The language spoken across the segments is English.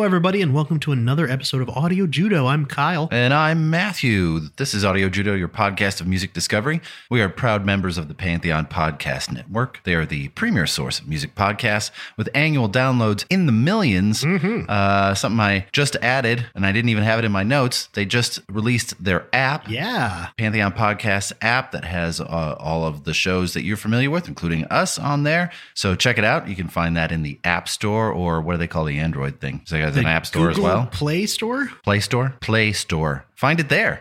everybody, and welcome to another episode of Audio Judo. I'm Kyle. And I'm Matthew. This is Audio Judo, your podcast of music discovery. We are proud members of the Pantheon Podcast Network. They are the premier source of music podcasts with annual downloads in the millions. Something I just added, and I didn't even have it in my notes. They just released their app. Yeah. Pantheon Podcast app that has all of the shows that you're familiar with, including us on there. So check it out. You can find that in the App Store, or what do they call the Android thing? So there's an App Store Google as well. Play Store? Play Store? Play Store. Find it there.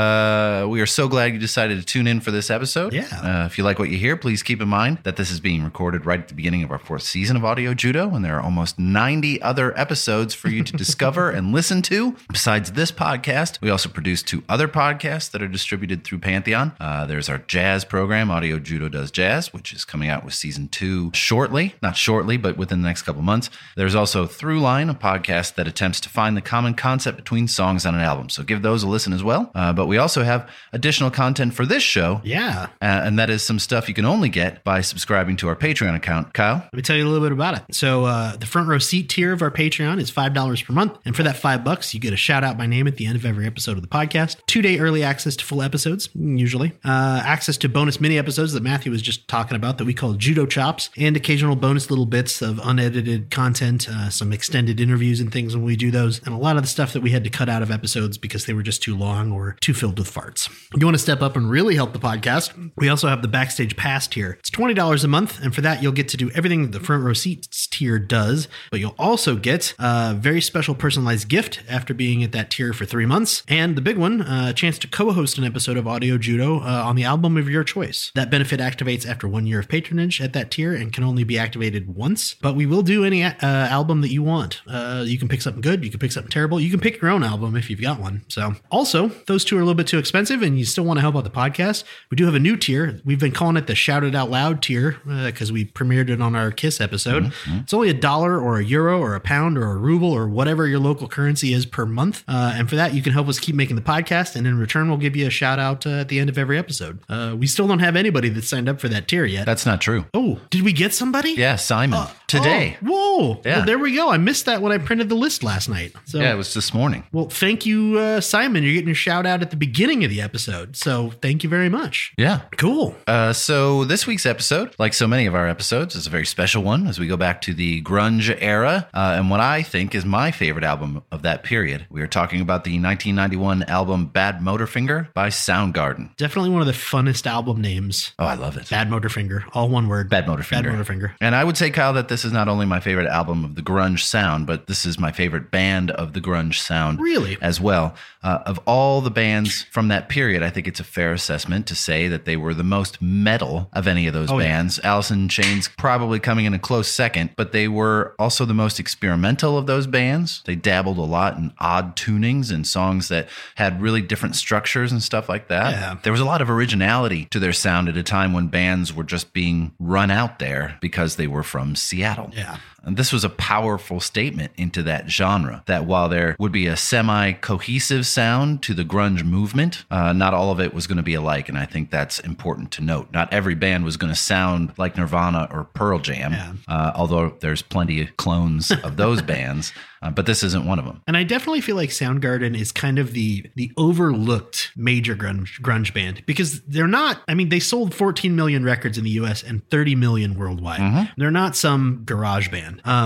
But we are so glad you decided to tune in for this episode. Yeah. If you like what you hear, please keep in mind that this is being recorded right at the beginning of our 4th season of Audio Judo, and there are almost 90 other episodes for you to discover and listen to. Besides this podcast, we also produce 2 other podcasts that are distributed through Pantheon. There's our jazz program, Audio Judo Does Jazz, which is coming out with season 2 shortly. Not shortly, but within the next couple months. There's also Throughline, a podcast that attempts to find the common concept between songs on an album. So give those a listen as well. But we also have additional content for this show. Yeah. And that is some stuff you can only get by subscribing to our Patreon account. Kyle? Let me tell you a little bit about it. So the front row seat tier of our Patreon is $5 per month. And for that $5, you get a shout out by name at the end of every episode of the podcast. 2-day early access to full episodes, usually. Access to bonus mini episodes that Matthew was just talking about that we call Judo Chops, and occasional bonus little bits of unedited content, some extended interviews and things when we do those, and a lot of the stuff that we had to cut out of episodes because they were just too long or too filled with farts. If you want to step up and really help the podcast, we also have the Backstage Pass tier. It's $20 a month, and for that, you'll get to do everything that the front row seats tier does, but you'll also get a very special personalized gift after being at that tier for 3 months, and the big one, a chance to co-host an episode of Audio Judo on the album of your choice. That benefit activates after 1 year of patronage at that tier and can only be activated once, but we will do any album that you want. You can pick something good, you can pick something terrible, you can pick your own album if you've got one. So also, those 2 are a little bit too expensive and you still want to help out the podcast, we do have a new tier. We've been calling it the Shout It Out Loud tier because we premiered it on our KISS episode. It's only $1 or €1 or £1 or a ruble or whatever your local currency is per month. And for that, you can help us keep making the podcast, and in return, we'll give you a shout out at the end of every episode. We still don't have anybody that signed up for that tier yet. That's not true. Oh, did we get somebody? Yeah, Simon. Today. Oh, whoa. Yeah. Well, there we go. I missed that when I printed the list last night. So, Yeah, it was this morning. well, thank you, Simon. You're getting your shout out at the beginning of the episode. So thank you very much. Yeah. Cool. So this week's episode, like so many of our episodes, is a very special one as we go back to the grunge era and what I think is my favorite album of that period. We are talking about the 1991 album Bad Motorfinger by Soundgarden. Definitely one of the funnest album names. Oh, I love it. Bad Motorfinger. All one word. Bad Motorfinger. Bad Motorfinger. And I would say, Kyle, that this is not only my favorite album of the grunge sound, but this is my favorite band of the grunge sound. Really? As well. Of all the bands from that period, I think it's a fair assessment to say that they were the most metal of any of those bands. Yeah. Alice in Chains probably coming in a close second, but they were also the most experimental of those bands. They dabbled a lot in odd tunings and songs that had really different structures and stuff like that. Yeah. There was a lot of originality to their sound at a time when bands were just being run out there because they were from Seattle. Yeah. And this was a powerful statement into that genre, that while there would be a semi-cohesive sound to the grunge movement, not all of it was going to be alike. And I think that's important to note. Not every band was going to sound like Nirvana or Pearl Jam, although there's plenty of clones of those bands. But this isn't one of them. And I definitely feel like Soundgarden is kind of the overlooked major grunge band, because they're not, I mean, they sold 14 million records in the US and 30 million worldwide. They're not some garage band.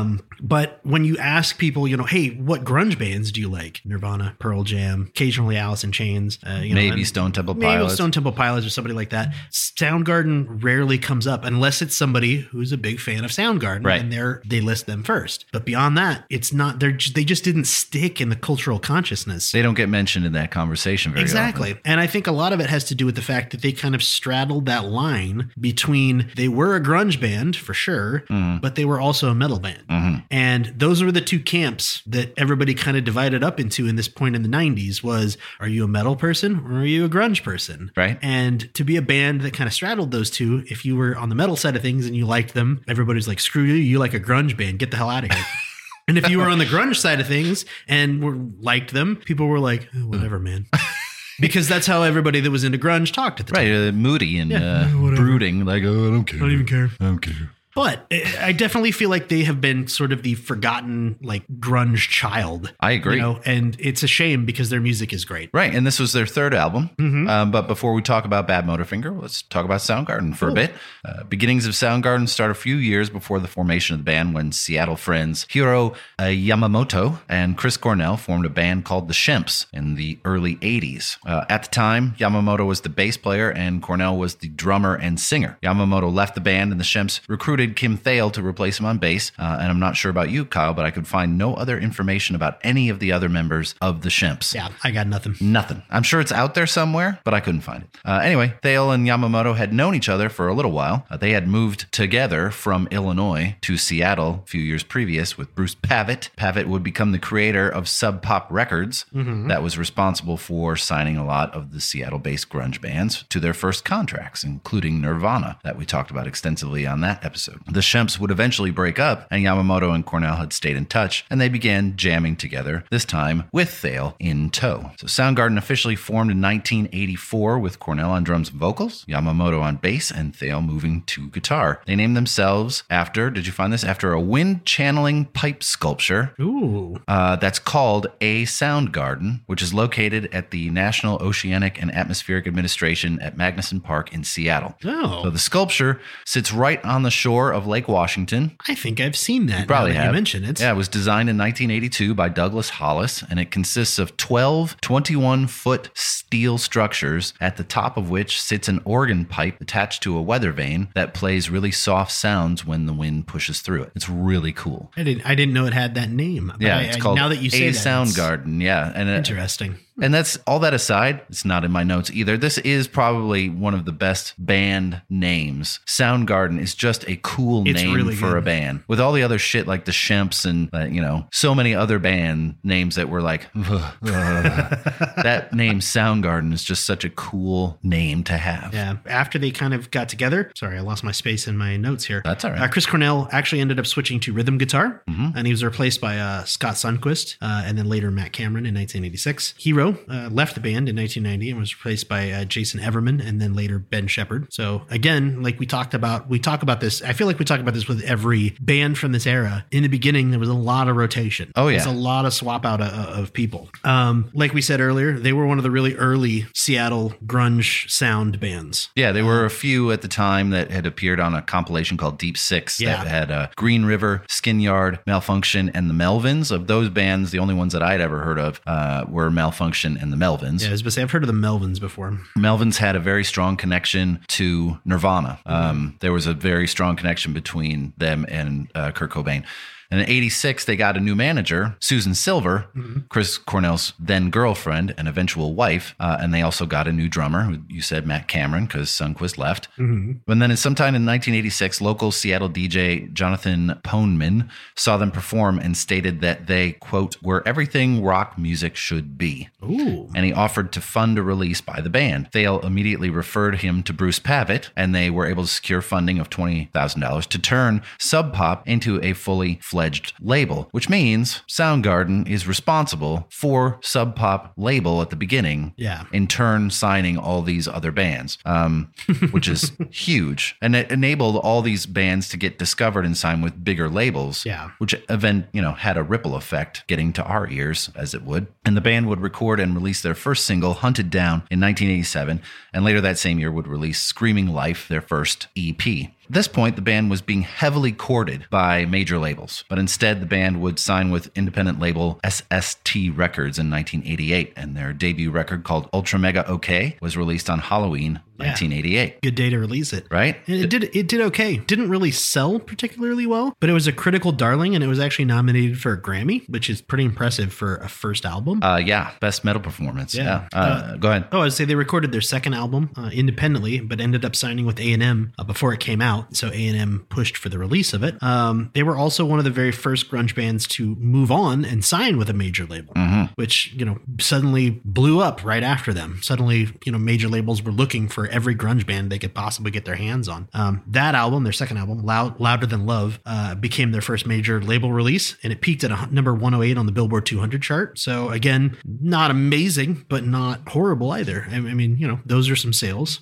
But when you ask people, hey, what grunge bands do you like? Nirvana, Pearl Jam, occasionally Alice in Chains. Maybe Stone Temple Pilots. Maybe Stone Temple Pilots or somebody like that. Soundgarden rarely comes up unless it's somebody who's a big fan of Soundgarden. Right. And they list them first. But beyond that, it's not, they just didn't stick in the cultural consciousness. They don't get mentioned in that conversation very often. And I think a lot of it has to do with the fact that they kind of straddled that line between, they were a grunge band for sure, but they were also a metal band. And those were the 2 camps that everybody kind of divided up into in this point in the 90s was, are you a metal person or are you a grunge person? Right. And to be a band that kind of straddled those 2, if you were on the metal side of things and you liked them, everybody's like, screw you, you like a grunge band, get the hell out of here. And if you were on the grunge side of things and liked them, people were like, oh, whatever, man. Because that's how everybody that was into grunge talked at the time. Right, moody and brooding, like, oh, I don't care. I don't even care. I don't care. But I definitely feel like they have been sort of the forgotten, like, grunge child. I agree. And it's a shame because their music is great. Right. And this was their third album. But before we talk about Badmotorfinger, let's talk about Soundgarden for a bit. Beginnings of Soundgarden start a few years before the formation of the band when Seattle friends Hiro Yamamoto and Chris Cornell formed a band called the Shimps in the early 80s. At the time, Yamamoto was the bass player and Cornell was the drummer and singer. Yamamoto left the band and the Shimps recruited Kim Thale to replace him on bass. And I'm not sure about you, Kyle, but I could find no other information about any of the other members of the Shimps. Yeah, I got nothing. Nothing. I'm sure it's out there somewhere, but I couldn't find it. Anyway, Thale and Yamamoto had known each other for a little while. They had moved together from Illinois to Seattle a few years previous with Bruce Pavitt. Pavitt would become the creator of Sub Pop Records that was responsible for signing a lot of the Seattle-based grunge bands to their first contracts, including Nirvana, that we talked about extensively on that episode. The Shimps would eventually break up, and Yamamoto and Cornell had stayed in touch, and they began jamming together, this time with Thale in tow. So Soundgarden officially formed in 1984 with Cornell on drums and vocals, Yamamoto on bass, and Thale moving to guitar. They named themselves after, did you find this? After a wind channeling pipe sculpture. Ooh. That's called a Soundgarden, which is located at the National Oceanic and Atmospheric Administration at Magnuson Park in Seattle. Oh. So the sculpture sits right on the shore of Lake Washington. I think I've seen that. You probably now that have. You mentioned it. Yeah, it was designed in 1982 by Douglas Hollis, and it consists of 12 21-foot steel structures, at the top of which sits an organ pipe attached to a weather vane that plays really soft sounds when the wind pushes through it. It's really cool. I didn't know it had that name. But Yeah, it's called now that you say a that, Soundgarden. Yeah, and interesting. And that's all that aside. It's not in my notes either. This is probably one of the best band names. Soundgarden is just a cool name really for good. a band. With all the other shit like the Shimps and so many other band names that were like, that name Soundgarden is just such a cool name to have. Yeah. After they kind of got together, sorry, I lost my space in my notes here. That's all right. Chris Cornell actually ended up switching to rhythm guitar, and he was replaced by Scott Sundquist, and then later Matt Cameron in 1986. Hero left the band in 1990 and was replaced by Jason Everman, and then later Ben Shepherd. So again, like we talk about this. I feel like we talk about this with every band from this era. In the beginning, there was a lot of rotation. Oh yeah, there's a lot of swap out of people. Like we said earlier, they were one of the really early Seattle grunge sound bands. Yeah, there were a few at the time that had appeared on a compilation called Deep Six that had Green River, Skin Yard, Malfunction, and the Melvins. Of those bands, the only ones that I'd ever heard of were Malfunction and the Melvins. Yeah, I was about to say, I've heard of the Melvins before. Melvins had a very strong connection to Nirvana. There was a very strong connection between them and Kurt Cobain. And in 86, they got a new manager, Susan Silver, Chris Cornell's then girlfriend and eventual wife. And they also got a new drummer, who you said Matt Cameron, because Sundquist left. And then sometime in 1986, local Seattle DJ Jonathan Poneman saw them perform and stated that they, quote, were everything rock music should be. Ooh. And he offered to fund a release by the band. Thale immediately referred him to Bruce Pavitt, and they were able to secure funding of $20,000 to turn Sub Pop into a fully fledged label, which means Soundgarden is responsible for Sub Pop label at the beginning. Yeah. In turn, signing all these other bands, which is huge. And it enabled all these bands to get discovered and signed with bigger labels. Yeah. Which had a ripple effect getting to our ears, as it would. And the band would record and release their first single, Hunted Down, in 1987. And later that same year would release Screaming Life, their first EP. At this point, the band was being heavily courted by major labels, but instead the band would sign with independent label SST Records in 1988, and their debut record called Ultra Mega OK was released on Halloween 1988. Good day to release it. Right? And it did okay. Didn't really sell particularly well, but it was a critical darling, and it was actually nominated for a Grammy, which is pretty impressive for a first album. Best metal performance. Yeah. Go ahead. I would say they recorded their second album independently, but ended up signing with A&M before it came out. So A&M pushed for the release of it. They were also one of the very first grunge bands to move on and sign with a major label, which, suddenly blew up right after them. Suddenly, major labels were looking for every grunge band they could possibly get their hands on. That album, their second album, Louder Than Love, became their first major label release, and it peaked at number 108 on the Billboard 200 chart. So again, not amazing, but not horrible either. I mean, those are some sales.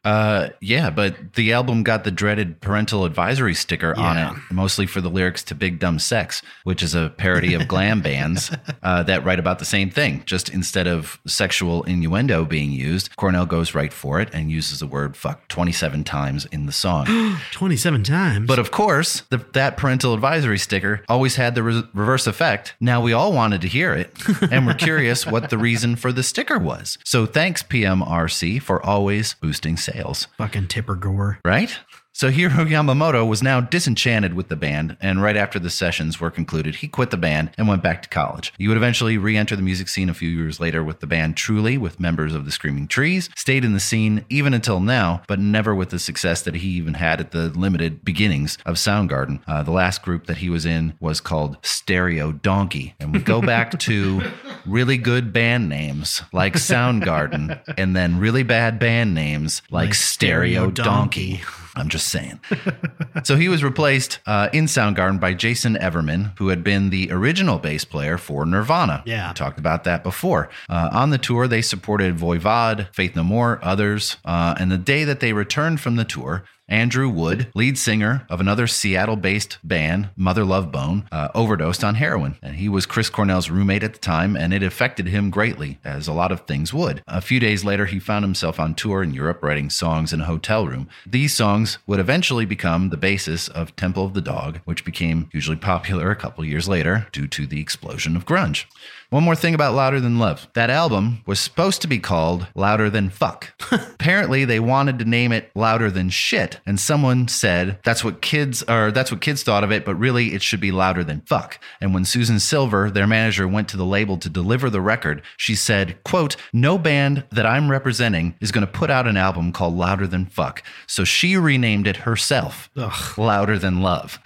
Yeah, but the album got the dreaded parental advisory sticker on it, mostly for the lyrics to Big Dumb Sex, which is a parody of glam bands that write about the same thing. Just instead of sexual innuendo being used, Cornell goes right for it and uses the word fuck 27 times in the song. 27 times? But of course, that parental advisory sticker always had the reverse effect. Now we all wanted to hear it, and we're curious what the reason for the sticker was. So thanks, PMRC, for always boosting sales. Fucking Tipper Gore. Right? So Hiro Yamamoto was now disenchanted with the band, and right after the sessions were concluded, he quit the band and went back to college. He would eventually re-enter the music scene a few years later with the band Truly, with members of the Screaming Trees, stayed in the scene even until now, but never with the success that he even had at the limited beginnings of Soundgarden. The last group that he was in was called Stereo Donkey, and we go back to really good band names like Soundgarden, and then really bad band names like Stereo Donkey. I'm just saying. So he was replaced in Soundgarden by Jason Everman, who had been the original bass player for Nirvana. Yeah. We talked about that before. On the tour, they supported Voivod, Faith No More, others. And the day that they returned from the tour, Andrew Wood, lead singer of another Seattle-based band, Mother Love Bone, overdosed on heroin. And he was Chris Cornell's roommate at the time, and it affected him greatly, as a lot of things would. A few days later, he found himself on tour in Europe writing songs in a hotel room. These songs would eventually become the basis of Temple of the Dog, which became hugely popular a couple years later due to the explosion of grunge. One more thing about Louder Than Love. That album was supposed to be called Louder Than Fuck. Apparently, they wanted to name it Louder Than Shit, and someone said that's what kids thought of it, but really it should be Louder Than Fuck. And when Susan Silver, their manager, went to the label to deliver the record, she said, quote, "No band that I'm representing is going to put out an album called Louder Than Fuck." So she renamed it herself, Louder Than Love.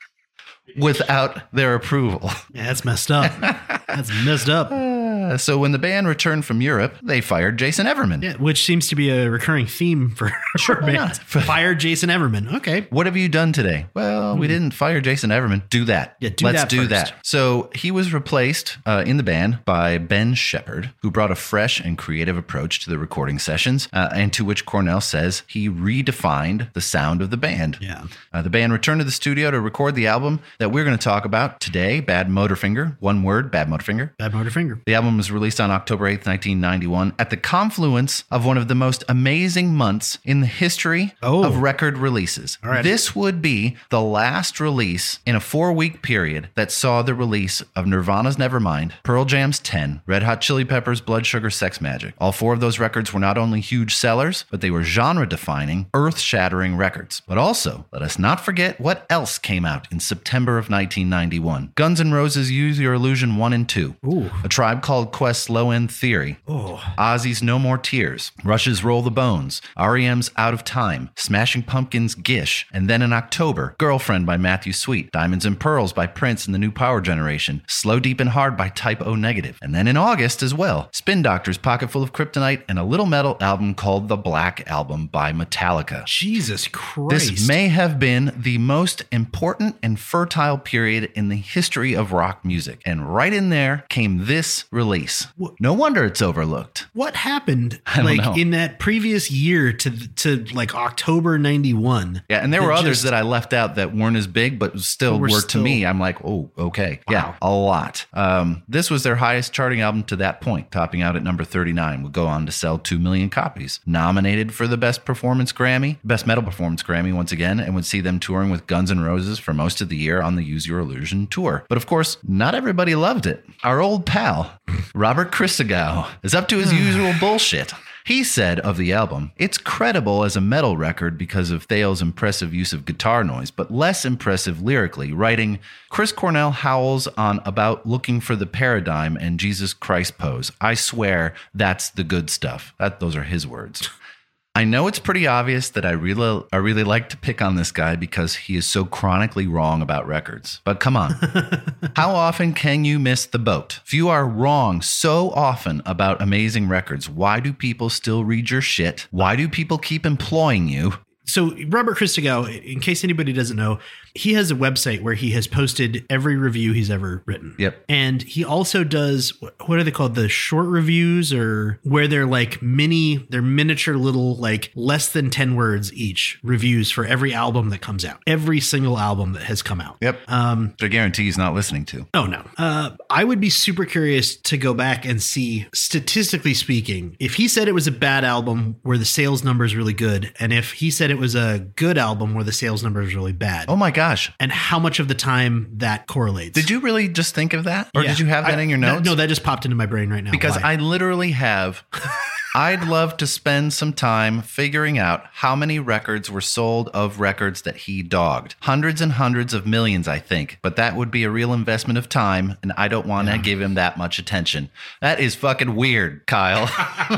Without their approval. Yeah, that's messed up. That's messed up. So when the band returned from Europe, they fired Jason Everman. Yeah, which seems to be a recurring theme for bands. Fire Jason Everman. Okay. What have you done today? Well, we didn't fire Jason Everman. Do that. Yeah, Let's do first. that. So he was replaced in the band by Ben Shepherd, who brought a fresh and creative approach to the recording sessions, and to which Cornell says he redefined the sound of the band. Yeah. The band returned to the studio to record the album that we're going to talk about today, Bad Motorfinger. One word, Bad Motorfinger. Bad Motorfinger. The album was released on October 8th, 1991, at the confluence of one of the most amazing months in the history of record releases. All right. This would be the last release in a 4-week period that saw the release of Nirvana's Nevermind, Pearl Jam's 10, Red Hot Chili Peppers' Blood Sugar Sex Magic. All 4 of those records were not only huge sellers, but they were genre-defining, earth-shattering records. But also, let us not forget what else came out in September of 1991. Guns N' Roses' Use Your Illusion 1 and 2. Ooh. A Tribe Called Quest's Low End Theory. Ozzy's No More Tears. Rush's Roll the Bones. R.E.M.'s Out of Time. Smashing Pumpkins' Gish. And then in October, Girlfriend by Matthew Sweet. Diamonds and Pearls by Prince and the New Power Generation. Slow, Deep, and Hard by Type O Negative. And then in August as well, Spin Doctor's Pocketful of Kryptonite and a little metal album called The Black Album by Metallica. Jesus Christ. This may have been the most important and fertile period in the history of rock music. And right in there came this release. No wonder it's overlooked. What happened don't know. in that previous year to like October 91? Yeah, and there were others that I left out that weren't as big, but still were to me. I'm like, oh, okay. Wow. Yeah, a lot. This was their highest charting album to that point, topping out at number 39. Would go on to sell 2 million copies. Nominated for the Best Metal Performance Grammy once again, and would see them touring with Guns N' Roses for most of the year on the Use Your Illusion tour. But of course, not everybody loved it. Our old pal, Robert Christgau, is up to his usual bullshit. He said of the album, "It's credible as a metal record because of Thayil's impressive use of guitar noise, but less impressive lyrically," writing, "Chris Cornell howls on about looking for the paradigm and Jesus Christ pose. I swear that's the good stuff." Those are his words. I know it's pretty obvious that I really like to pick on this guy because he is so chronically wrong about records. But come on. How often can you miss the boat? If you are wrong so often about amazing records, why do people still read your shit? Why do people keep employing you? So Robert Christgau, in case anybody doesn't know, he has a website where he has posted every review he's ever written. Yep. And he also does, what are they called? The short reviews, or where they're like they're miniature little, like less than 10 words each reviews for every album that comes out. Every single album that has come out. Yep. I guarantee he's not listening to. Oh, no. I would be super curious to go back and see, statistically speaking, if he said it was a bad album where the sales number is really good, and if he said it was a good album where the sales number is really bad. Oh my gosh. And how much of the time that correlates. Did you really just think of that? Or Yeah. did you have that in your notes? No, that just popped into my brain right now. Because Why? I literally have... I'd love to spend some time figuring out how many records were sold of records that he dogged. Hundreds and hundreds of millions, I think. But that would be a real investment of time, and I don't want to give him that much attention. That is fucking weird, Kyle.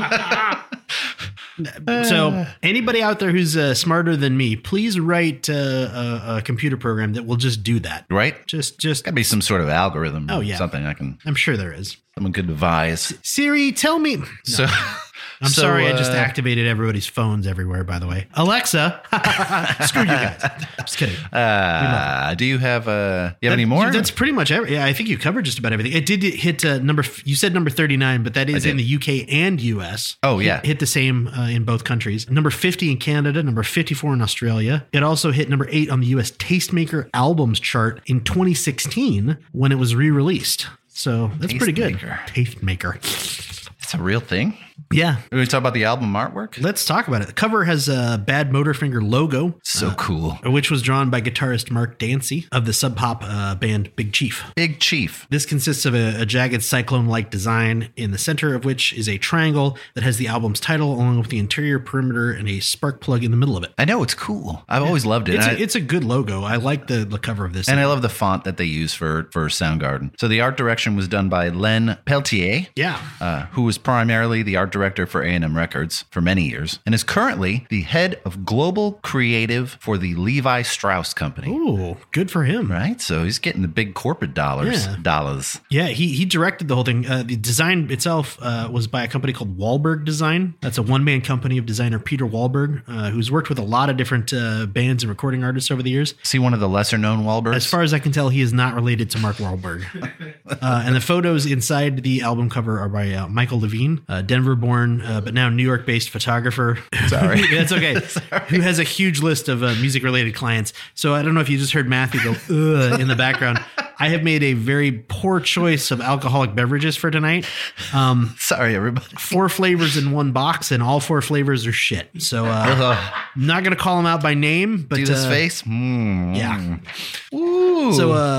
So anybody out there who's smarter than me, please write a computer program that will just do that. Right? Just Gotta be some sort of algorithm. Oh, Or yeah. something I'm sure there is. someone could devise. Siri, tell me. So... I'm sorry, I just activated everybody's phones everywhere, by the way. Alexa, screw you guys. Just kidding. Do you have any more? That's pretty much every. Yeah, I think you covered just about everything. It did hit you said number 39, but that is in the UK and US. Oh, yeah. It hit the same in both countries. Number 50 in Canada, number 54 in Australia. It also hit number 8 on the US Tastemaker albums chart in 2016 when it was re-released. So that's pretty good. Tastemaker. It's a real thing? Yeah. Are we talk about the album artwork? Let's talk about it. The cover has a Bad Motorfinger logo. So cool. Which was drawn by guitarist Mark Dancy of the Sub Pop band Big Chief. Big Chief. This consists of a jagged cyclone-like design, in the center of which is a triangle that has the album's title along with the interior perimeter and a spark plug in the middle of it. I know, it's cool. I've always loved it. It's a good logo. I like the cover of this. And I love the font that they use for Soundgarden. So the art direction was done by Len Peltier. Yeah. Who was primarily the art director for A&M Records for many years and is currently the head of global creative for the Levi Strauss Company. Ooh, good for him. Right? So he's getting the big corporate dollars. Yeah, he directed the whole thing. The design itself was by a company called Wahlberg Design. That's a one-man company of designer Peter Wahlberg, who's worked with a lot of different bands and recording artists over the years. Is he one of the lesser-known Wahlbergs? As far as I can tell, he is not related to Mark Wahlberg. And the photos inside the album cover are by Michael Levine, Denver-born but now New York-based photographer. Sorry. That's okay. Who has a huge list of music-related clients. So I don't know if you just heard Matthew go ugh in the background. I have made a very poor choice of alcoholic beverages for tonight. Sorry, everybody. 4 flavors in one box, and all 4 flavors are shit. So I'm not going to call them out by name, but do this face. Yeah. Ooh.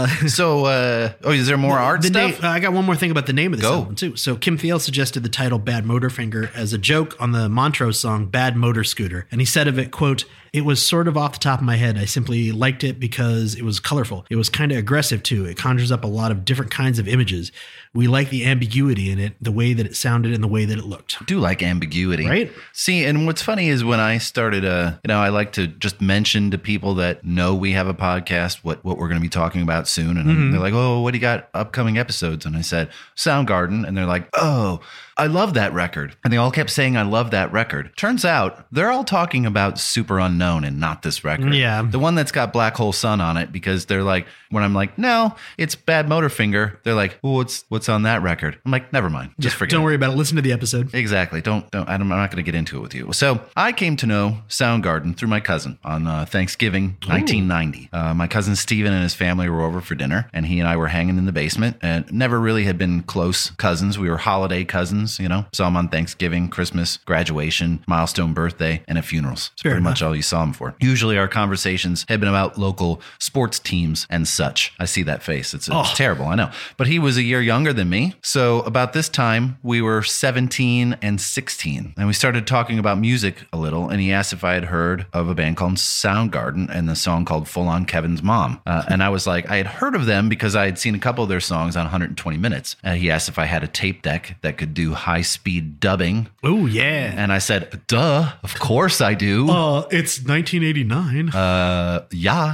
So, is there more art stuff? I got one more thing about the name of this Go. album too. So Kim Thiel suggested the title Bad Motorfinger as a joke on the Montrose song Bad Motor Scooter. And he said of it, quote, "It was sort of off the top of my head. I simply liked it because it was colorful. It was kind of aggressive too. It conjures up a lot of different kinds of images. We like the ambiguity in it, the way that it sounded and the way that it looked." I do like ambiguity. Right? See, and what's funny is when I started, I like to just mention to people that know we have a podcast what we're going to be talking about soon. And they're like, "Oh, what do you got upcoming episodes?" And I said, Soundgarden. And they're like, "Oh, I love that record." And they all kept saying, "I love that record." Turns out they're all talking about Super Unknown and not this record. Yeah. The one that's got Black Hole Sun on it, because they're like, when I'm like, "No, it's Bad Motorfinger," they're like, "Well, what's on that record?" I'm like, "Never mind. Just forget Don't it." worry about it. Listen to the episode. Exactly. I'm not going to get into it with you. So I came to know Soundgarden through my cousin on Thanksgiving 1990. My cousin Steven and his family were over for dinner, and he and I were hanging in the basement, and never really had been close cousins. We were holiday cousins, Saw him on Thanksgiving, Christmas, graduation, milestone birthday, and at funerals. It's Fair pretty enough. much all you saw him for. Usually our conversations had been about local sports teams and such. I see that face. It's terrible, I know. But he was a year younger than me. So about this time, we were 17 and 16. And we started talking about music a little. And he asked if I had heard of a band called Soundgarden and the song called Full On Kevin's Mom. And I was like, I had heard of them because I had seen a couple of their songs on 120 Minutes. He asked if I had a tape deck that could do high-speed dubbing. Oh, yeah. And I said, duh, of course I do. It's 1989. Yeah.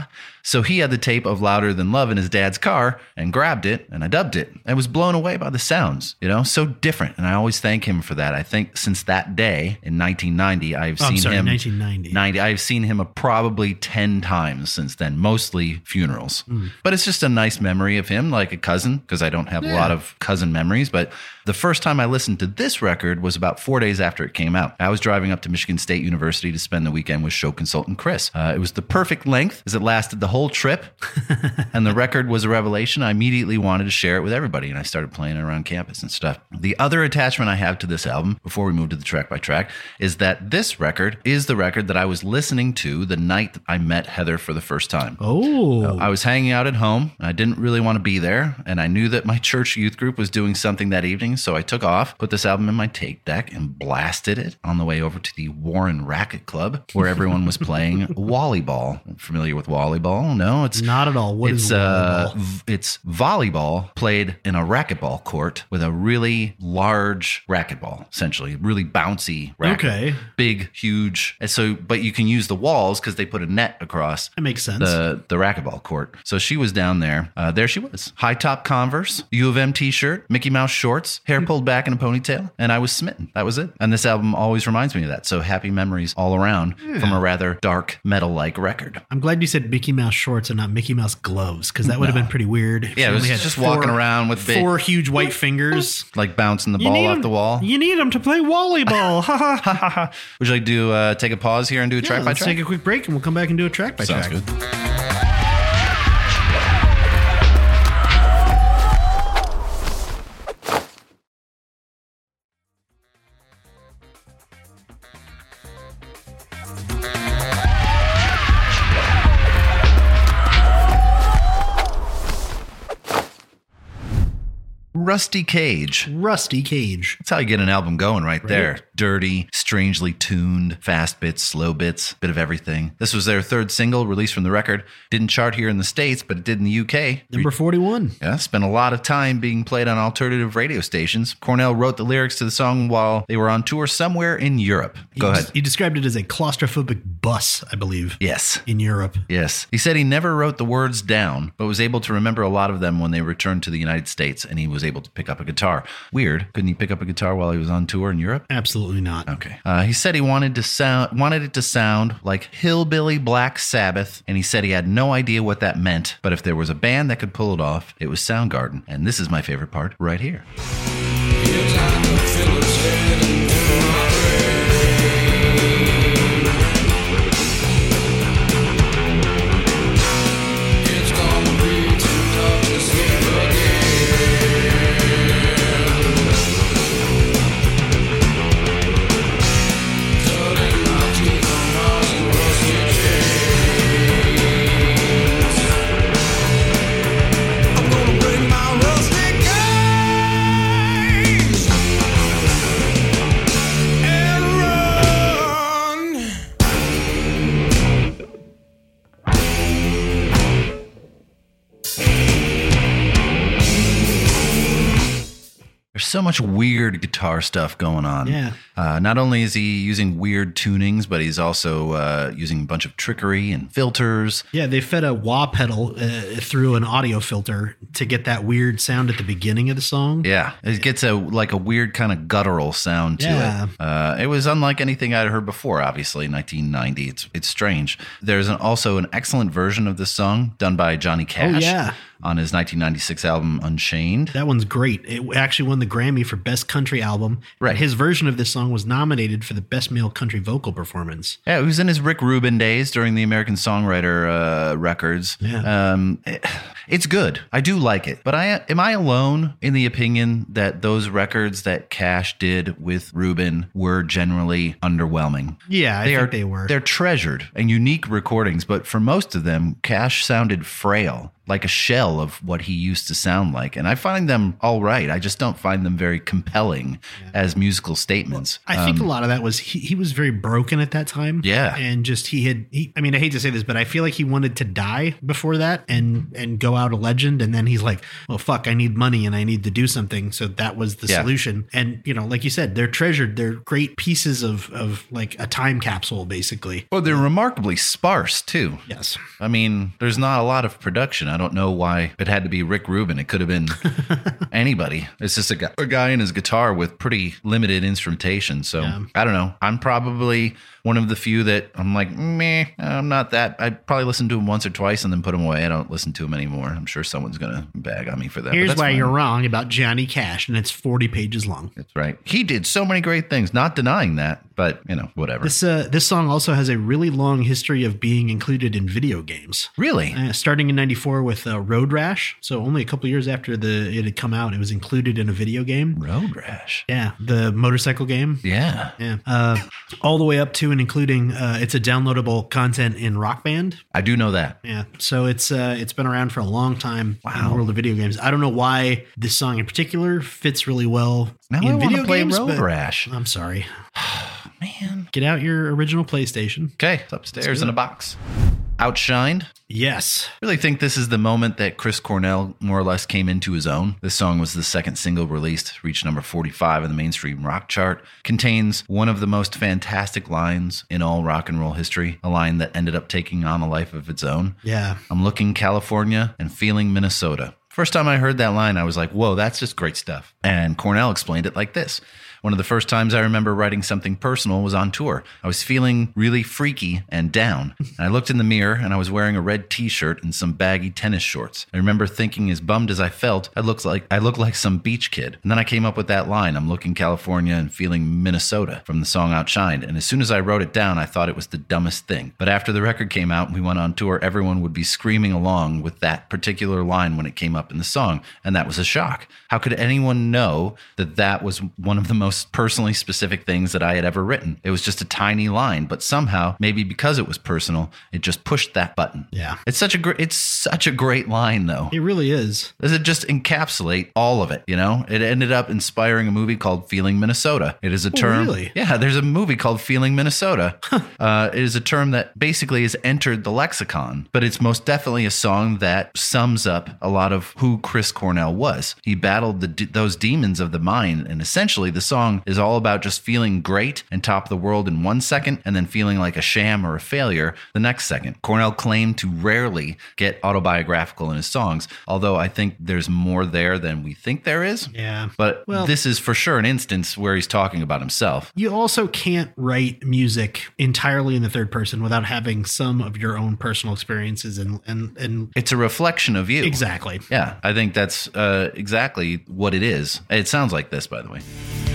So he had the tape of Louder Than Love in his dad's car and grabbed it, and I dubbed it. I was blown away by the sounds, so different. And I always thank him for that. I think since that day in 1990, I've seen him. 1990. I've seen him probably 10 times since then, mostly funerals. But it's just a nice memory of him, like a cousin, because I don't have a lot of cousin memories. But the first time I listened to this record was about 4 days after it came out. I was driving up to Michigan State University to spend the weekend with show consultant Chris. It was the perfect length as it lasted the whole trip. And the record was a revelation. I immediately wanted to share it with everybody, and I started playing it around campus and stuff. The other attachment I have to this album, before we move to the track by track, is that this record is the record that I was listening to the night I met Heather for the first time. Oh. I was hanging out at home, and I didn't really want to be there, and I knew that my church youth group was doing something that evening, so I took off, put this album in my tape deck, and blasted it on the way over to the Warren Racket Club, where everyone was playing volleyball. Familiar with volleyball? No, it's not at all. What is volleyball? It's volleyball played in a racquetball court with a really large racquetball, essentially, really bouncy racket. Okay. Big, huge. And so, but you can use the walls because they put a net across. That makes sense. The racquetball court. So she was down there. There she was. High top Converse, U of M t-shirt, Mickey Mouse shorts, hair pulled back in a ponytail, and I was smitten. That was it. And this album always reminds me of that. So happy memories all around from a rather dark metal-like record. I'm glad you said Mickey Mouse shorts and not Mickey Mouse gloves, because that would have been pretty weird. Yeah, it was just walking around with four huge white fingers. Like bouncing the ball off the wall. You need them to play volleyball. Would you like to take a pause here and do a track by track? Let's take a quick break and we'll come back and do a track by track. Sounds good. Rusty Cage. Rusty Cage. That's how you get an album going right there. Dirty, strangely tuned, fast bits, slow bits, bit of everything. This was their third single released from the record. Didn't chart here in the States, but it did in the UK. Number 41. Yeah, spent a lot of time being played on alternative radio stations. Cornell wrote the lyrics to the song while they were on tour somewhere in Europe. Go ahead. He described it as a claustrophobic bus, I believe. Yes. In Europe. Yes. He said he never wrote the words down, but was able to remember a lot of them when they returned to the United States, and he was able to pick up a guitar. Weird. Couldn't he pick up a guitar while he was on tour in Europe? Absolutely not. Okay. He said he wanted it to sound like hillbilly Black Sabbath, and he said he had no idea what that meant, but if there was a band that could pull it off, it was Soundgarden. And this is my favorite part right here. So much weird guitar stuff going on. Yeah. Not only is he using weird tunings, but he's also using a bunch of trickery and filters. Yeah, they fed a wah pedal through an audio filter to get that weird sound at the beginning of the song. Yeah, it gets a weird kind of guttural sound to it. It was unlike anything I'd heard before, obviously, in 1990. It's strange. There's also an excellent version of this song done by Johnny Cash. Oh, yeah. On his 1996 album Unchained. That one's great. It actually won the Grammy for Best Country Album. Right. His version of this song was nominated for the Best Male Country Vocal Performance. Yeah, it was in his Rick Rubin days during the American Songwriter records. Yeah. It's good. I do like it. But am I alone in the opinion that those records that Cash did with Rubin were generally underwhelming? Yeah, I think they were. They're treasured and unique recordings, but for most of them, Cash sounded frail. like a shell of what he used to sound like. And I find them all right. I just don't find them very compelling as musical statements. I think a lot of that was he was very broken at that time. Yeah. And just I mean, I hate to say this, but I feel like he wanted to die before that and go out a legend. And then he's like, well, fuck, I need money and I need to do something. So that was the solution. And, you know, like you said, they're treasured. They're great pieces of like a time capsule, basically. Well, they're remarkably sparse too. Yes. I mean, there's not a lot of production. I don't know why it had to be Rick Rubin. It could have been anybody. It's just a guy and his guitar with pretty limited instrumentation. So I don't know. I'm probably one of the few that I'm like, meh, I'm not that. I probably listen to him once or twice and then put him away. I don't listen to him anymore. I'm sure someone's going to bag on me for that. Here's why you're wrong about Johnny Cash, and it's 40 pages long. That's right. He did so many great things, not denying that, but, you know, whatever. This song also has a really long history of being included in video games. Really? Starting in 94 with Road Rash. So only a couple years after it had come out, it was included in a video game. Road Rash? Yeah, the motorcycle game. Yeah. Yeah. All the way up to and including it's a downloadable content in Rock Band. I do know that. Yeah. So it's been around for a long time in the world of video games. I don't know why this song in particular fits really well now in video games. Road Rash. I'm sorry. Man. Get out your original PlayStation. Okay. It's upstairs in a box. Outshined? Yes. I really think this is the moment that Chris Cornell more or less came into his own. This song was the second single released, reached number 45 in the mainstream rock chart, contains one of the most fantastic lines in all rock and roll history, a line that ended up taking on a life of its own. Yeah. I'm looking California and feeling Minnesota. First time I heard that line, I was like, whoa, that's just great stuff. And Cornell explained it like this. One of the first times I remember writing something personal was on tour. I was feeling really freaky and down. And I looked in the mirror and I was wearing a red t-shirt and some baggy tennis shorts. I remember thinking, as bummed as I felt, I looked like some beach kid. And then I came up with that line, I'm looking California and feeling Minnesota, from the song Outshined. And as soon as I wrote it down, I thought it was the dumbest thing. But after the record came out and we went on tour, everyone would be screaming along with that particular line when it came up in the song. And that was a shock. How could anyone know that that was one of the most personally specific things that I had ever written? It was just a tiny line, but somehow, maybe because it was personal, it just pushed that button. Yeah. It's such a great line, though. It really is. Does it just encapsulate all of it, you know? It ended up inspiring a movie called Feeling Minnesota. It is a term. Really? Yeah, there's a movie called Feeling Minnesota. It is a term that basically has entered the lexicon, but it's most definitely a song that sums up a lot of who Chris Cornell was. He battled those demons of the mind, and essentially the song is all about just feeling great and top of the world in 1 second and then feeling like a sham or a failure the next second. Cornell claimed to rarely get autobiographical in his songs, although I think there's more there than we think there is. Yeah. But this is for sure an instance where he's talking about himself. You also can't write music entirely in the third person without having some of your own personal experiences and it's a reflection of you. Exactly. Yeah, I think that's exactly what it is. It sounds like this, by the way.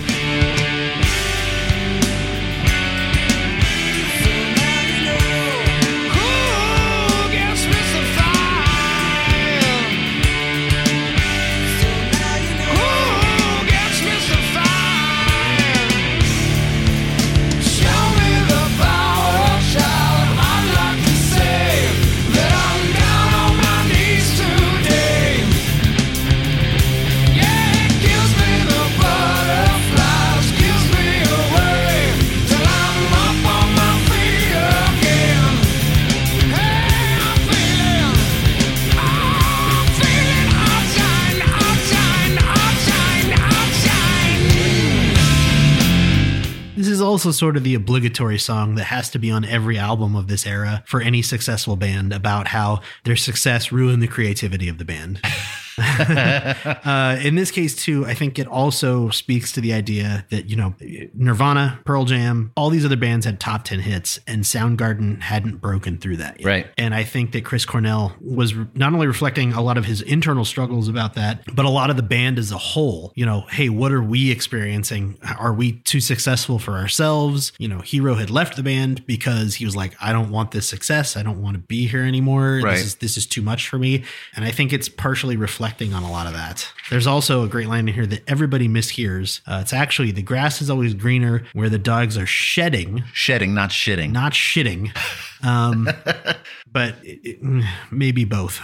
Also sort of the obligatory song that has to be on every album of this era for any successful band about how their success ruined the creativity of the band. In this case, too, I think it also speaks to the idea that, you know, Nirvana, Pearl Jam, all these other bands had top 10 hits and Soundgarden hadn't broken through that yet. Right. And I think that Chris Cornell was not only reflecting a lot of his internal struggles about that, but a lot of the band as a whole. You know, hey, what are we experiencing? Are we too successful for ourselves? You know, Hero had left the band because he was like, I don't want this success. I don't want to be here anymore. Right. This is too much for me. And I think it's partially reflecting reflecting on a lot of that. There's also a great line in here that everybody mishears. It's actually, the grass is always greener where the dogs are shedding. Shedding, not shitting. Not shitting. But maybe both.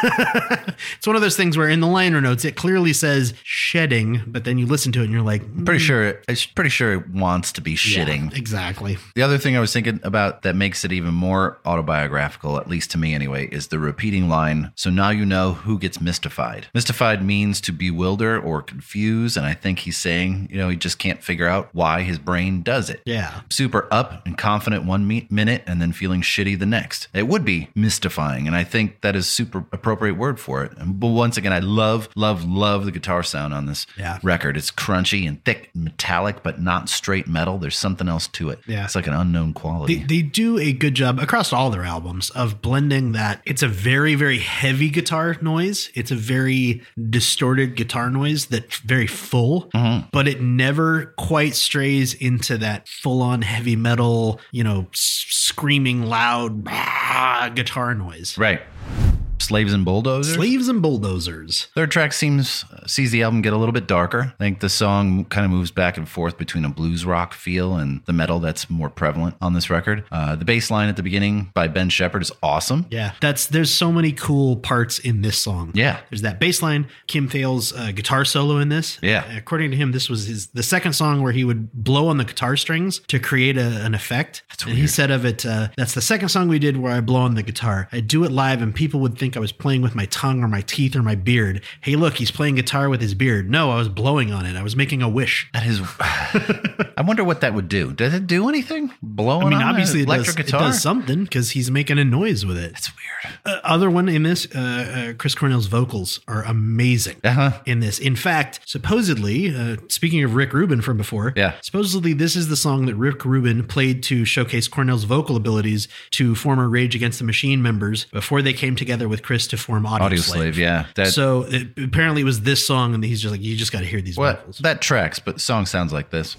It's one of those things where in the liner notes, it clearly says shedding, but then you listen to it and you're like, Pretty sure it wants to be shitting. Yeah, exactly. The other thing I was thinking about that makes it even more autobiographical, at least to me anyway, is the repeating line, so now you know who gets mystified. Mystified means to bewilder or confuse, and I think he's saying, he just can't figure out why his brain does it. Yeah. Super up and confident one minute and then feeling shitty the next. It would be mystifying, and I think that is super appropriate word for it. But once again, I love the guitar sound on this record. It's crunchy and thick and metallic, but not straight metal. There's something else to it. Yeah. It's like an unknown quality. They do a good job across all their albums of blending that. It's a very, very heavy guitar noise. It's a very distorted guitar noise that's very full, but it never quite strays into that full-on heavy metal, screaming loud guitar noise. Right. Slaves and Bulldozers? Slaves and Bulldozers. Third track sees the album get a little bit darker. I think the song kind of moves back and forth between a blues rock feel and the metal that's more prevalent on this record. The bass line at the beginning by Ben Shepherd is awesome. Yeah, there's so many cool parts in this song. Yeah. There's that bass line, Kim Thayil's guitar solo in this. Yeah. According to him, this was the second song where he would blow on the guitar strings to create an effect. That's and weird. he said of it, that's the second song we did where I blow on the guitar. I do it live and people would think I was playing with my tongue or my teeth or my beard. Hey, look, he's playing guitar with his beard. No, I was blowing on it. I was making a wish. That is... I wonder what that would do. Does it do anything? Blowing on obviously an electric guitar? It does something because he's making a noise with it. That's weird. Other one in this, Chris Cornell's vocals are amazing in this. In fact, supposedly, speaking of Rick Rubin from before, supposedly this is the song that Rick Rubin played to showcase Cornell's vocal abilities to former Rage Against the Machine members before they came together with Chris to form Audioslave. Yeah. So apparently it was this song, and he's just like, you just got to hear these vocals. That tracks, but the song sounds like this.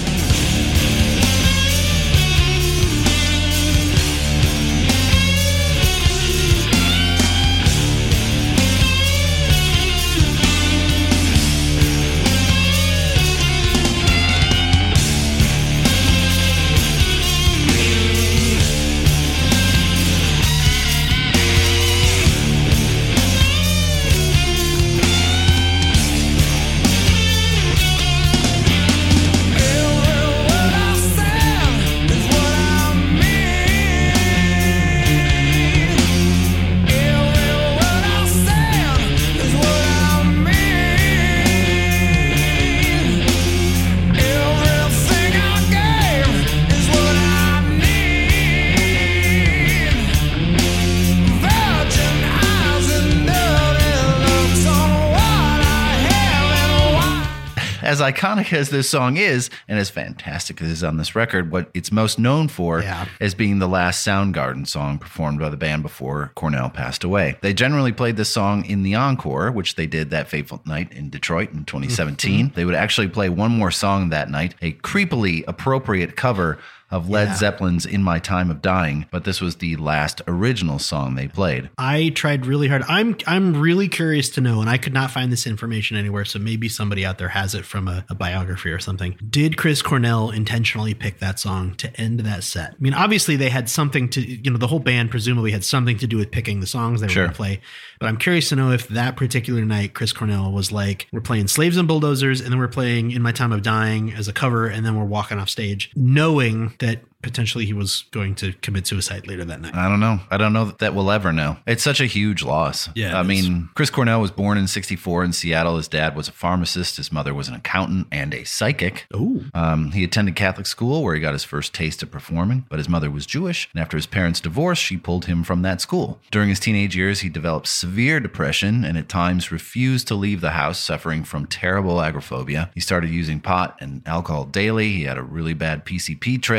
As iconic as this song is, and as fantastic as it is on this record, what it's most known for is being the last Soundgarden song performed by the band before Cornell passed away. They generally played this song in the encore, which they did that fateful night in Detroit in 2017. They would actually play one more song that night, a creepily appropriate cover of Led Zeppelin's In My Time of Dying, but this was the last original song they played. I tried really hard. I'm really curious to know, and I could not find this information anywhere, so maybe somebody out there has it from a biography or something. Did Chris Cornell intentionally pick that song to end that set? I mean, obviously they had something to, the whole band presumably had something to do with picking the songs they were going to play, but I'm curious to know if that particular night Chris Cornell was like, we're playing Slaves and Bulldozers, and then we're playing In My Time of Dying as a cover, and then we're walking off stage, knowing that potentially he was going to commit suicide later that night. I don't know. I don't know that we'll ever know. It's such a huge loss. Yeah, I mean, Chris Cornell was born in 1964 in Seattle. His dad was a pharmacist. His mother was an accountant and a psychic. Oh. He attended Catholic school where he got his first taste of performing, but his mother was Jewish, and after his parents' divorce, she pulled him from that school. During his teenage years, he developed severe depression and at times refused to leave the house, suffering from terrible agoraphobia. He started using pot and alcohol daily. He had a really bad PCP trip that contributed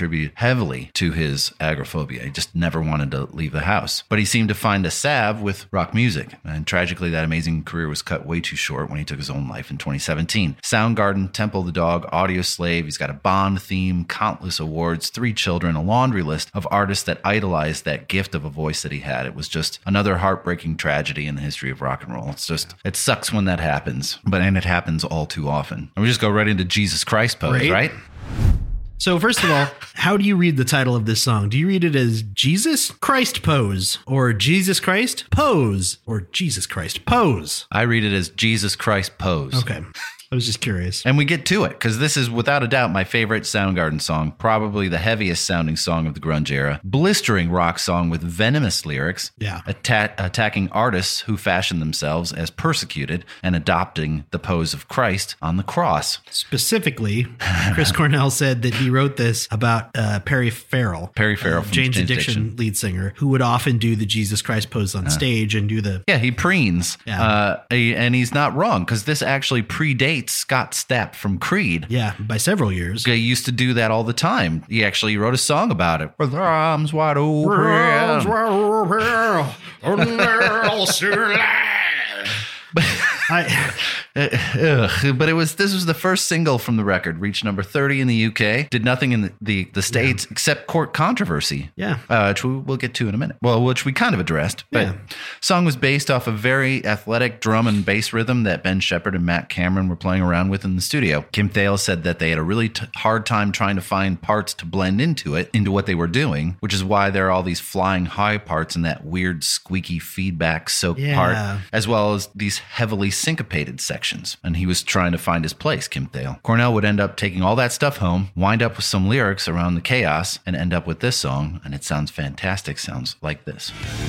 contributed heavily to his agoraphobia. He just never wanted to leave the house. But he seemed to find a salve with rock music. And tragically, that amazing career was cut way too short when he took his own life in 2017. Soundgarden, Temple of the Dog, Audioslave. He's got a Bond theme, countless awards, 3 children, a laundry list of artists that idolized that gift of a voice that he had. It was just another heartbreaking tragedy in the history of rock and roll. It's just, it sucks when that happens, and it happens all too often. And we just go right into Jesus Christ pose, right? So first of all, how do you read the title of this song? Do you read it as Jesus Christ Pose, or Jesus Christ Pose, or Jesus Christ Pose? I read it as Jesus Christ Pose. Okay. I was just curious. And we get to it, because this is without a doubt my favorite Soundgarden song, probably the heaviest sounding song of the grunge era. Blistering rock song with venomous lyrics, attacking artists who fashion themselves as persecuted and adopting the pose of Christ on the cross. Specifically, Chris Cornell said that he wrote this about Perry Farrell. Perry Farrell from Jane's Addiction lead singer, who would often do the Jesus Christ pose on stage and do the... Yeah, he preens. Yeah. And he's not wrong, because this actually predates Scott Stapp from Creed. Yeah, by several years. He used to do that all the time. He actually wrote a song about it. With arms wide open. But this was the first single from the record, reached number 30 in the UK, did nothing in the States except court controversy. Yeah. Which we'll get to in a minute. Well, which we kind of addressed. But song was based off a very athletic drum and bass rhythm that Ben Shepherd and Matt Cameron were playing around with in the studio. Kim Thayil said that they had a really hard time trying to find parts to blend into what they were doing, which is why there are all these flying high parts and that weird squeaky feedback soaked part, as well as these heavily syncopated sections. And he was trying to find his place, Kim Thayil. Cornell would end up taking all that stuff home, wind up with some lyrics around the chaos, and end up with this song. And it sounds fantastic. Sounds like this.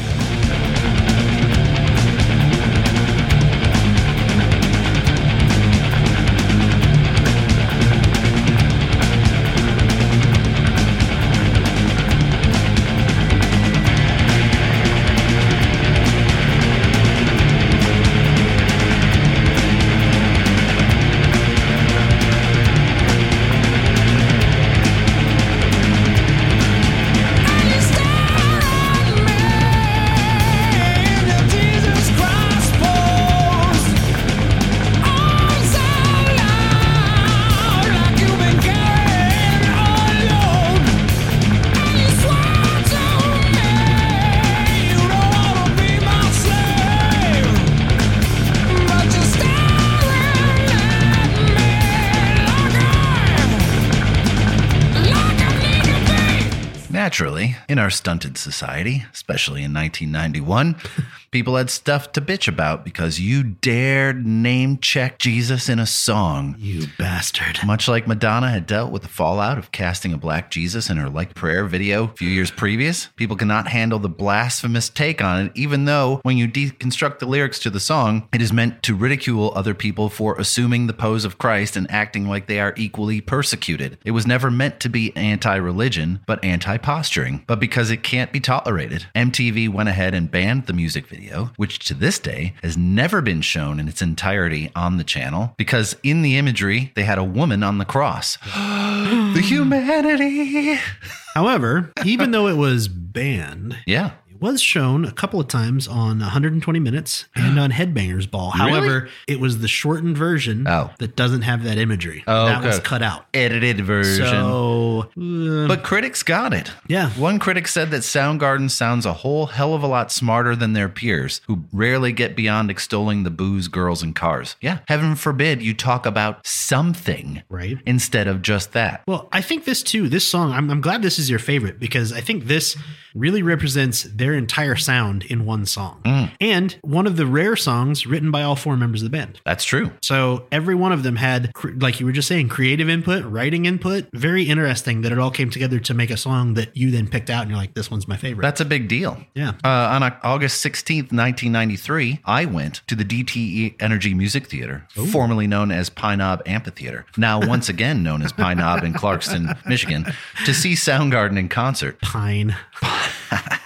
Naturally, in our stunted society, especially in 1991, people had stuff to bitch about because you dared name check Jesus in a song. You bastard. Much like Madonna had dealt with the fallout of casting a black Jesus in her Like Prayer video a few years previous, people cannot handle the blasphemous take on it, even though when you deconstruct the lyrics to the song, it is meant to ridicule other people for assuming the pose of Christ and acting like they are equally persecuted. It was never meant to be anti-religion, but anti-posturing. But because it can't be tolerated, MTV went ahead and banned the music video, which to this day has never been shown in its entirety on the channel, because in the imagery, they had a woman on the cross. The humanity. However, even though it was banned, it was shown a couple of times on 120 Minutes and on Headbangers Ball. However, it was the shortened version that doesn't have that imagery. That was cut out. Edited version. So, but critics got it. Yeah. One critic said that Soundgarden sounds a whole hell of a lot smarter than their peers, who rarely get beyond extolling the booze, girls, and cars. Yeah. Heaven forbid you talk about something instead of just that. Well, I think this song, I'm glad this is your favorite, because I think this really represents their entire sound in one song. And one of the rare songs written by all 4 members of the band. That's true. So every one of them had, like you were just saying, creative input, writing input. Very interesting that it all came together to make a song that you then picked out and you're like, this one's my favorite. That's a big deal. Yeah. On August 16th, 1993, I went to the DTE Energy Music Theater, formerly known as Pine Knob Amphitheater, now once again known as Pine Knob in Clarkston, Michigan, to see Soundgarden in concert. Pine.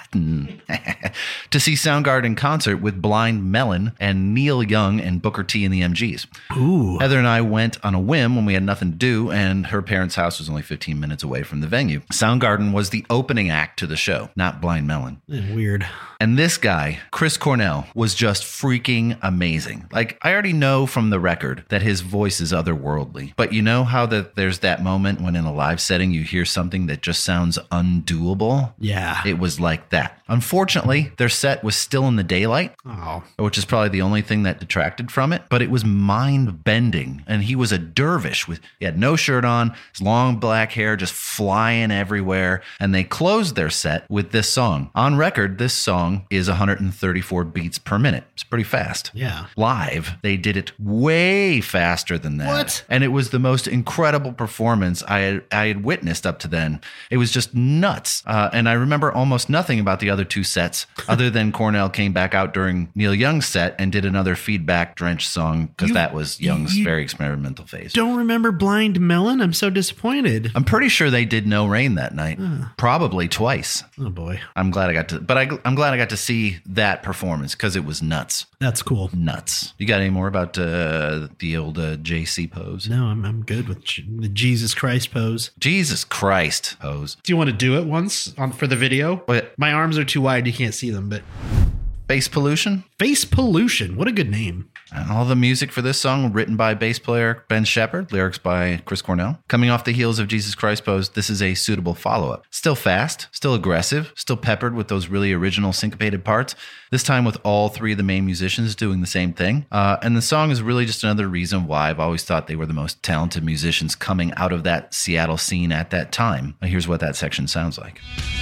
to see Soundgarden in concert with Blind Melon and Neil Young and Booker T and the MGs. Ooh. Heather and I went on a whim when we had nothing to do, and her parents' house was only 15 minutes away from the venue. Soundgarden was the opening act to the show, not Blind Melon. Weird. And this guy, Chris Cornell, was just freaking amazing. Like, I already know from the record that his voice is otherworldly. But you know how there's that moment when in a live setting you hear something that just sounds undoable? Yeah. It was like that. Unfortunately, their set was still in the daylight, which is probably the only thing that detracted from it. But it was mind-bending. And he was a dervish. He had no shirt on, his long black hair just flying everywhere. And they closed their set with this song. On record, this song is 134 beats per minute. It's pretty fast. Yeah. Live, they did it way faster than that. What? And it was the most incredible performance I had witnessed up to then. It was just nuts. And I remember almost nothing about the other two sets other than Cornell came back out during Neil Young's set and did another feedback-drenched song because that was Young's very experimental phase. Don't remember Blind Melon? I'm so disappointed. I'm pretty sure they did No Rain that night. Probably twice. Oh, boy. I'm glad I got to see that performance because it was nuts. That's cool. Nuts. You got any more about the old JC pose? No, I'm good with the Jesus Christ pose. Jesus Christ pose. Do you want to do it once for the video? What? My arms are too wide. You can't see them, but... Bass Pollution? Face Pollution. What a good name. And all the music for this song written by bass player Ben Shepherd, lyrics by Chris Cornell. Coming off the heels of Jesus Christ Pose, this is a suitable follow-up. Still fast, still aggressive, still peppered with those really original syncopated parts, this time with all three of the main musicians doing the same thing. And the song is really just another reason why I've always thought they were the most talented musicians coming out of that Seattle scene at that time. Here's what that section sounds like.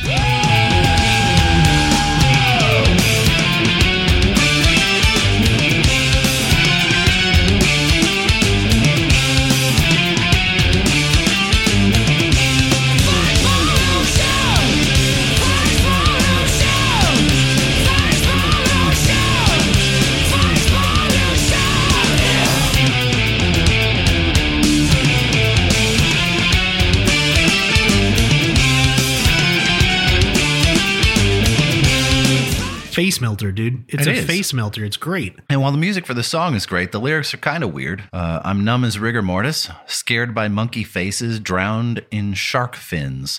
Face melter, dude. It's It a is. face melter. It's great. And while the music for the song is great, the lyrics are kind of weird. I'm numb as rigor mortis, scared by monkey faces, drowned in shark fins.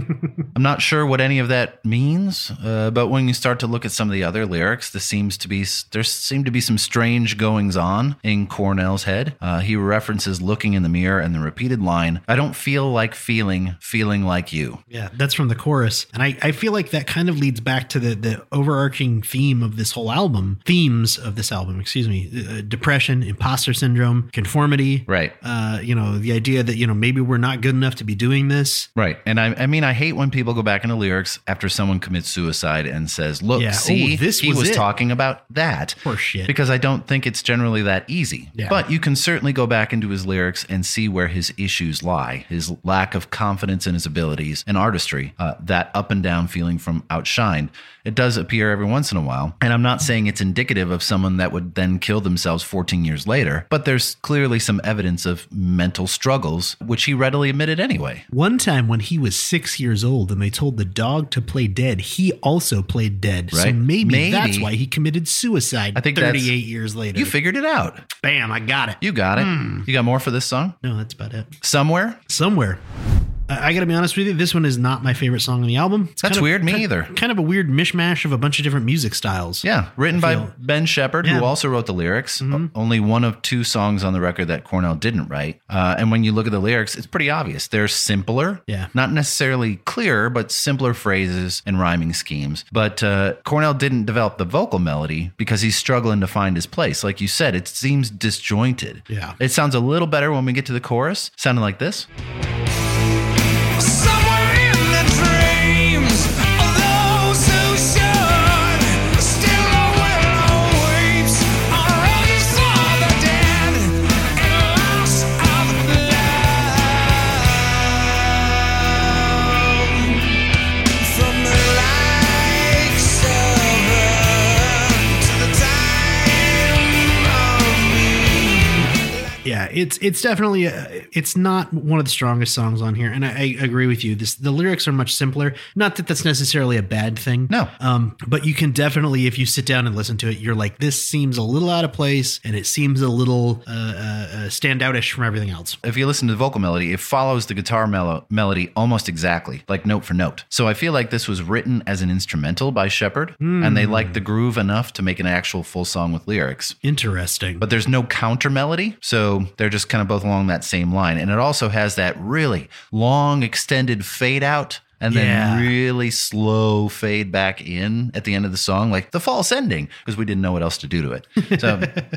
I'm not sure what any of that means, but when you start to look at some of the other lyrics, there seem to be some strange goings on in Cornell's head. He references looking in the mirror and the repeated line, "I don't feel like feeling like you." Yeah, that's from the chorus. And I feel like that kind of leads back to the overarching theme of this whole album. Themes of this album, excuse me. Depression, imposter syndrome, conformity. Right. The idea that, maybe we're not good enough to be doing this. Right. And I mean, I hate when people go back into lyrics after someone commits suicide and says, look, Yeah. see, Oh, this he was was it. talking about that. Poor shit. Because I don't think it's generally that easy. Yeah. But you can certainly go back into his lyrics and see where his issues lie. His lack of confidence in his abilities and artistry, that up and down feeling from Outshined. It does appear every once in a while. And I'm not saying it's indicative of someone that would then kill themselves 14 years later, but there's clearly some evidence of mental struggles, which he readily admitted anyway. One time when he was 6 years old and they told the dog to play dead, he also played dead. So Right. maybe that's why he committed suicide I think 38 years later. You figured it out. Bam, I got it. You got it. You got more for this song? No, that's about it. Somewhere? Somewhere. I got to be honest with you. This one is not my favorite song on the album. It's That's kind of- weird. Me kind- either. Kind of a weird mishmash of a bunch of different music styles. Yeah, written by feel- Ben Shepherd, Yeah. who also wrote the lyrics. Only one of two songs on the record that Cornell didn't write. And when you look at the lyrics, it's pretty obvious. They're simpler, Yeah. not necessarily clear, but simpler phrases and rhyming schemes. But Cornell didn't develop the vocal melody because he's struggling to find his place. Like you said, it seems disjointed. Yeah. It sounds a little better when we get to the chorus, sounding like this. Somewhere in the dreams of those who should, still a willow weeps on roses for the dead and loss of love. From the likes of her to the time of me. Yeah, It's definitely it's not one of the strongest songs on here, and I agree with you. The lyrics are much simpler. Not that that's necessarily a bad thing. No. But you can definitely, if you sit down and listen to it, you're like, this seems a little out of place, and it seems a little standoutish from everything else. If you listen to the vocal melody, it follows the guitar melody almost exactly, like note for note. So I feel like this was written as an instrumental by Shepard, and they liked the groove enough to make an actual full song with lyrics. Interesting. But there's no counter melody, so they're just kind of both along that same line. And it also has that really long, extended fade out and then really slow fade back in at the end of the song, like the false ending, because we didn't know what else to do to it. So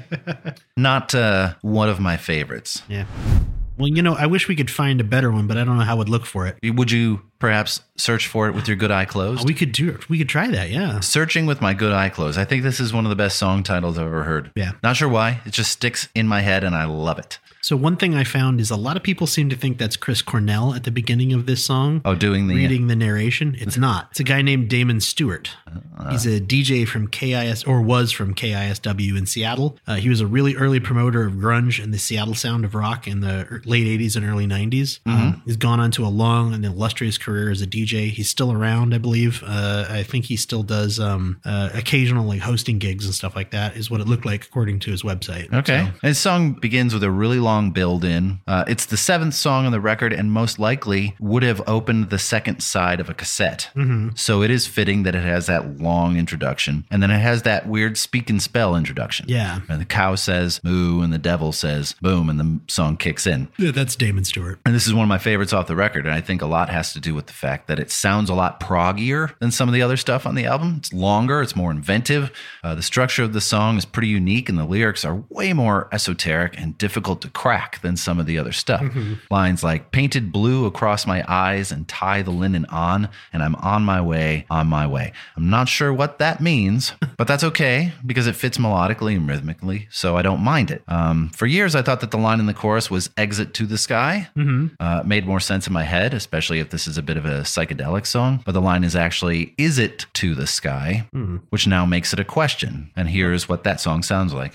not one of my favorites. Yeah. Well, I wish we could find a better one, but I don't know how I'd look for it. Would you perhaps search for it with your good eye closed? We could do it. We could try that, yeah. Searching with my good eye closed. I think this is one of the best song titles I've ever heard. Yeah. Not sure why. It just sticks in my head and I love it. So one thing I found is a lot of people seem to think that's Chris Cornell at the beginning of this song. Oh, reading the narration. It's not. It's a guy named Damon Stewart. He's a DJ from was from KISW in Seattle. He was a really early promoter of grunge and the Seattle sound of rock in the late 80s and early 90s. He's gone on to a long and illustrious career as a DJ. He's still around, I believe. I think he still does occasional like hosting gigs and stuff like that, is what it looked like according to his website. Okay. So, His song begins with a really long build in. It's the 7th song on the record and most likely would have opened the second side of a cassette. So it is fitting that it has that long introduction. And then it has that weird speak and spell introduction. Yeah. And the cow says moo and the devil says boom and the song kicks in. Yeah, that's Damon Stewart. And this is one of my favorites off the record. And I think a lot has to do with the fact that it sounds a lot proggier than some of the other stuff on the album. It's longer. It's more inventive. The structure of the song is pretty unique and the lyrics are way more esoteric and difficult to crack than some of the other stuff. Lines like painted blue across my eyes and tie the linen on and I'm on my way, on my way. I'm not sure what that means, but that's okay because it fits melodically and rhythmically, so I don't mind it. For years, I thought that the line in the chorus was exit to the sky. It made more sense in my head, especially if this is a bit of a psychedelic song, but the line is actually, is it to the sky? Which now makes it a question. And here's what that song sounds like.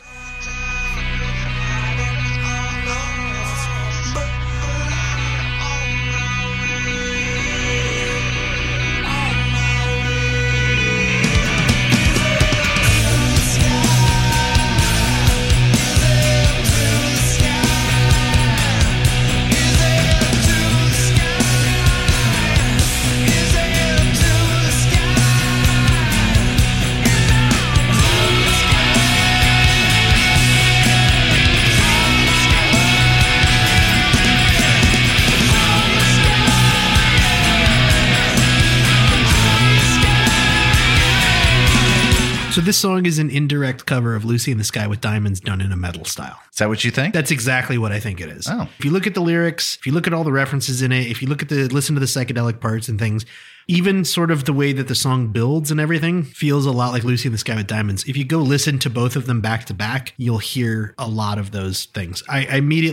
So this song is an indirect cover of Lucy in the Sky with Diamonds done in a metal style. Is that what you think? That's exactly what I think it is. Oh. If you look at the lyrics, if you look at all the references in it, if you look at listen to the psychedelic parts and things, even sort of the way that the song builds and everything feels a lot like Lucy in the Sky with Diamonds. If you go listen to both of them back to back, you'll hear a lot of those things. I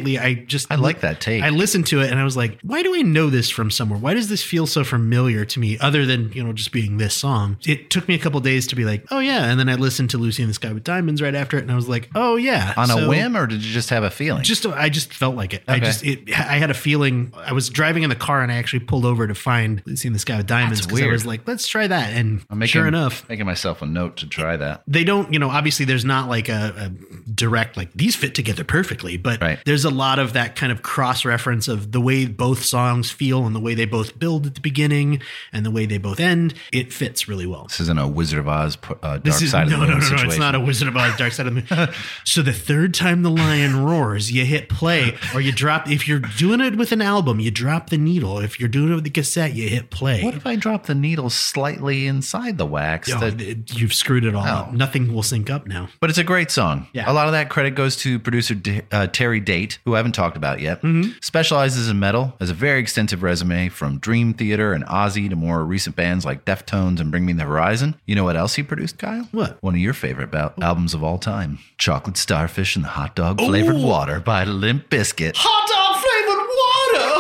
like that take. I listened to it and I was like, why do I know this from somewhere? Why does this feel so familiar to me other than, just being this song? It took me a couple days to be like, oh yeah. And then I listened to Lucy in the Sky with Diamonds right after it. And I was like, oh yeah. On a whim, or did you just have a feeling? I just felt like it. Okay. I had a feeling. I was driving in the car and I actually pulled over to find Lucy in the Sky with Diamonds because I was like, let's try that. And sure enough, making myself a note to try that. They don't, obviously there's not like a direct, like these fit together perfectly, but there's a lot of that kind of cross reference of the way both songs feel and the way they both build at the beginning and the way they both end. It fits really well. This isn't a Wizard of Oz Dark Side of the Moon situation. No, it's not a Wizard of Oz Dark Side of the Moon. So the third time the lion roars, you hit play, or you drop, if you're doing it with an album, you drop the needle. If you're doing it with the cassette, you hit play. What if I drop the needle slightly inside the wax? You've screwed it all up. Nothing will sync up now. But it's a great song. Yeah. A lot of that credit goes to producer Terry Date, who I haven't talked about yet. Specializes in metal, has a very extensive resume from Dream Theater and Ozzy to more recent bands like Deftones and Bring Me the Horizon. You know what else he produced, Kyle? What? One of your favorite albums of all time. Chocolate Starfish and the Hot Dog Flavored Water by Limp Bizkit. Hot dog flavored water!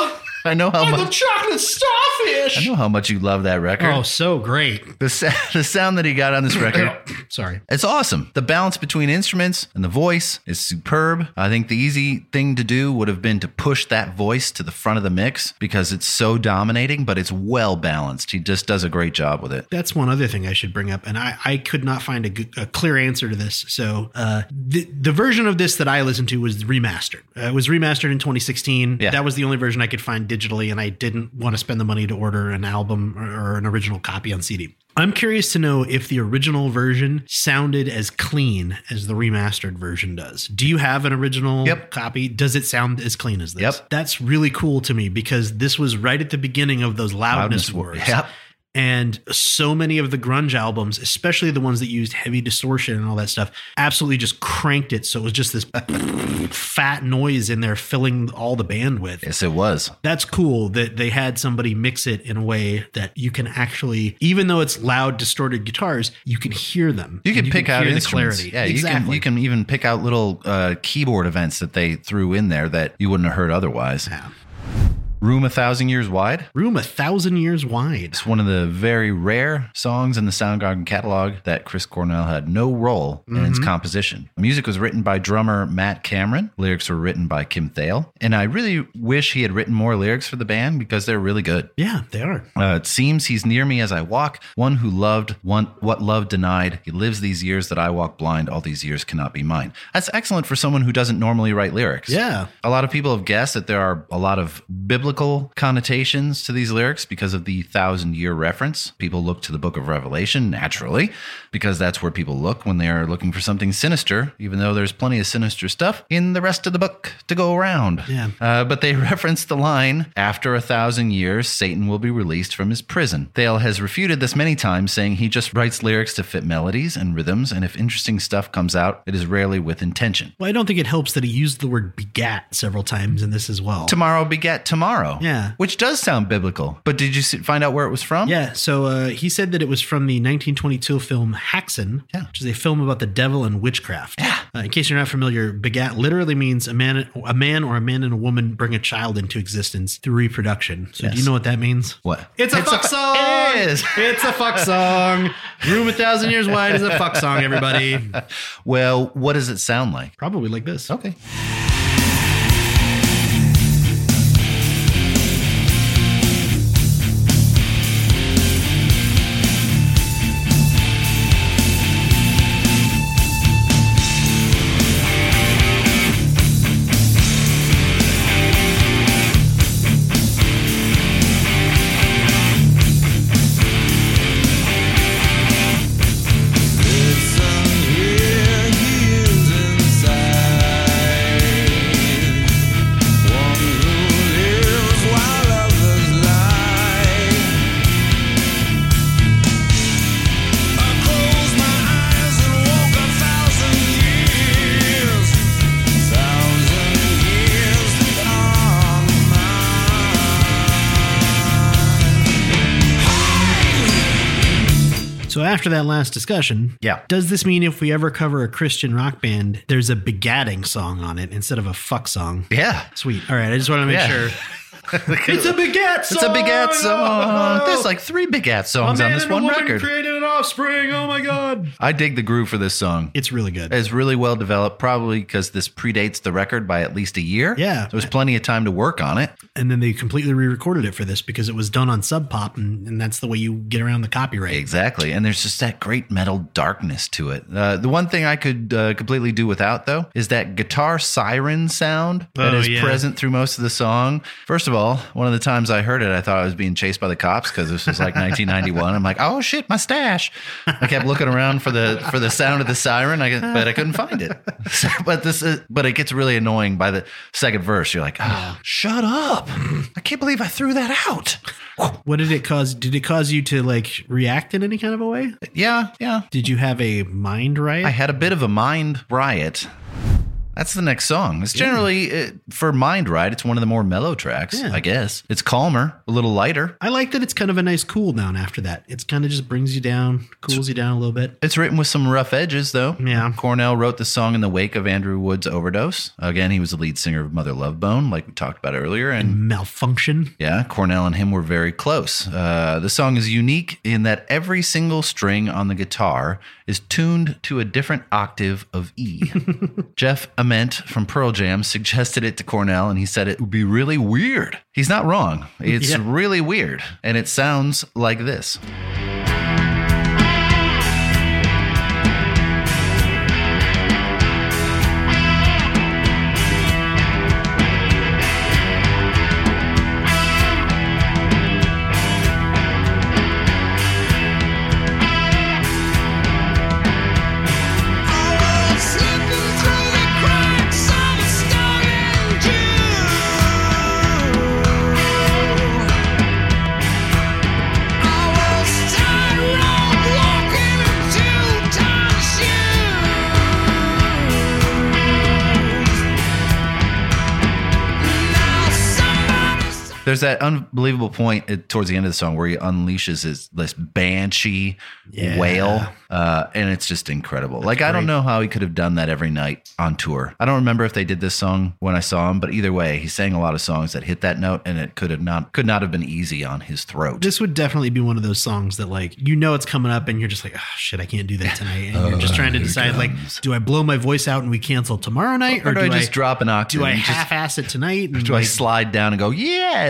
I know how The much. chocolate starfish. I know how much you love that record. Oh, so great. The sound that he got on this record. Sorry. It's awesome. The balance between instruments and the voice is superb. I think the easy thing to do would have been to push that voice to the front of the mix because it's so dominating, but it's well balanced. He just does a great job with it. That's one other thing I should bring up, and I could not find a clear answer to this. So the version of this that I listened to was remastered. It was remastered in 2016. Yeah. That was the only version I could find digitally, and I didn't want to spend the money to order an album or an original copy on CD. I'm curious to know if the original version sounded as clean as the remastered version does. Do you have an original copy? Does it sound as clean as this? Yep. That's really cool to me because this was right at the beginning of those loudness wars. Yep. And so many of the grunge albums, especially the ones that used heavy distortion and all that stuff, absolutely just cranked it. So it was just this fat noise in there filling all the bandwidth. Yes, it was. That's cool that they had somebody mix it in a way that you can actually, even though it's loud, distorted guitars, you can hear them. You can pick out hear the instruments. clarity. Yeah, exactly. you can even pick out little keyboard events that they threw in there that you wouldn't have heard otherwise. Yeah. Room 1,000 Years Wide. Room 1,000 Years Wide. It's one of the very rare songs in the Soundgarden catalog that Chris Cornell had no role in its composition. The music was written by drummer Matt Cameron. Lyrics were written by Kim Thale. And I really wish he had written more lyrics for the band because they're really good. Yeah, they are. It seems he's near me as I walk, one who loved what love denied. He lives these years that I walk blind. All these years cannot be mine. That's excellent for someone who doesn't normally write lyrics. Yeah. A lot of people have guessed that there are a lot of biblical connotations to these lyrics because of the 1,000-year reference. People look to the book of Revelation, naturally, because that's where people look when they are looking for something sinister, even though there's plenty of sinister stuff in the rest of the book to go around. Yeah. But they reference the line, after 1,000 years, Satan will be released from his prison. Thale has refuted this many times, saying he just writes lyrics to fit melodies and rhythms, and if interesting stuff comes out, it is rarely with intention. Well, I don't think it helps that he used the word begat several times in this as well. Tomorrow begat tomorrow. Yeah. Which does sound biblical. But did you find out where it was from? Yeah, so he said that it was from the 1922 film Haxan, which is a film about the devil and witchcraft. Yeah. In case you're not familiar, begat literally means a man or a man and a woman bring a child into existence through reproduction. So do you know what that means? What? It's a fuck song! It is. It's a fuck song. Room 1,000 Years Wide is a fuck song, everybody. Well, what does it sound like? Probably like this. Okay. Listen here, he is inside. One who lives while others lie. I close my eyes and walk 1,000 years. 1,000 years on mine. So after that last discussion, Yeah. does this mean if we ever cover a Christian rock band, there's a begatting song on it instead of a fuck song? Yeah. Sweet. All right. I just want to make Yeah. sure. It's a begat song. It's a begat song. There's like 3 begat songs on this one record. Created an offspring. Oh my God. I dig the groove for this song. It's really good. It's really well developed, probably because this predates the record by at least a year. Yeah. There was plenty of time to work on it. And then they completely re-recorded it for this because it was done on Sub Pop, and that's the way you get around the copyright. Exactly. And there's just that great metal darkness to it. The one thing I could completely do without, though, is that guitar siren sound that Oh, is yeah. present through most of the song. First of all, one of the times I heard it, I thought I was being chased by the cops because this was like 1991. I'm like, oh shit, my stash. I kept looking around for the sound of the siren, but I couldn't find it. But it gets really annoying by the second verse. You're like, oh, shut up. I can't believe I threw that out. What did it cause? Did it cause you to like react in any kind of a way? Yeah. Did you have a mind riot? I had a bit of a mind riot. That's the next song. It's generally, for Mind Ride, it's one of the more mellow tracks, Yeah. I guess. It's calmer, a little lighter. I like that it's kind of a nice cool down after that. It's kind of just brings you down, cools you down a little bit. It's written with some rough edges, though. Yeah. Cornell wrote the song in the wake of Andrew Wood's overdose. Again, he was the lead singer of Mother Love Bone, like we talked about earlier. And Malfunction. yeah, Cornell and him were very close. The song is unique in that every single string on the guitar is tuned to a different octave of E. Jeff Ament from Pearl Jam suggested it to Cornell, and he said it would be really weird. He's not wrong. It's Yeah. really weird, and it sounds like this. Slipping through the cracks of a starving Jew. I was tightrope walking in two-ton shoes. Now somebody's There's that unbelievable point towards the end of the song where he unleashes this banshee Yeah. wail, and it's just incredible. Like, I don't know how he could have done that every night on tour. I don't remember if they did this song when I saw him, but either way, he sang a lot of songs that hit that note, and it could not have been easy on his throat. This would definitely be one of those songs that, like, you know, it's coming up and you're just like, oh, shit, I can't do that tonight. And you're just trying to decide, like, do I blow my voice out and we cancel tomorrow night? or do I just drop an octave? do I and just- half-ass it tonight? And do I like, slide down and go, yeah?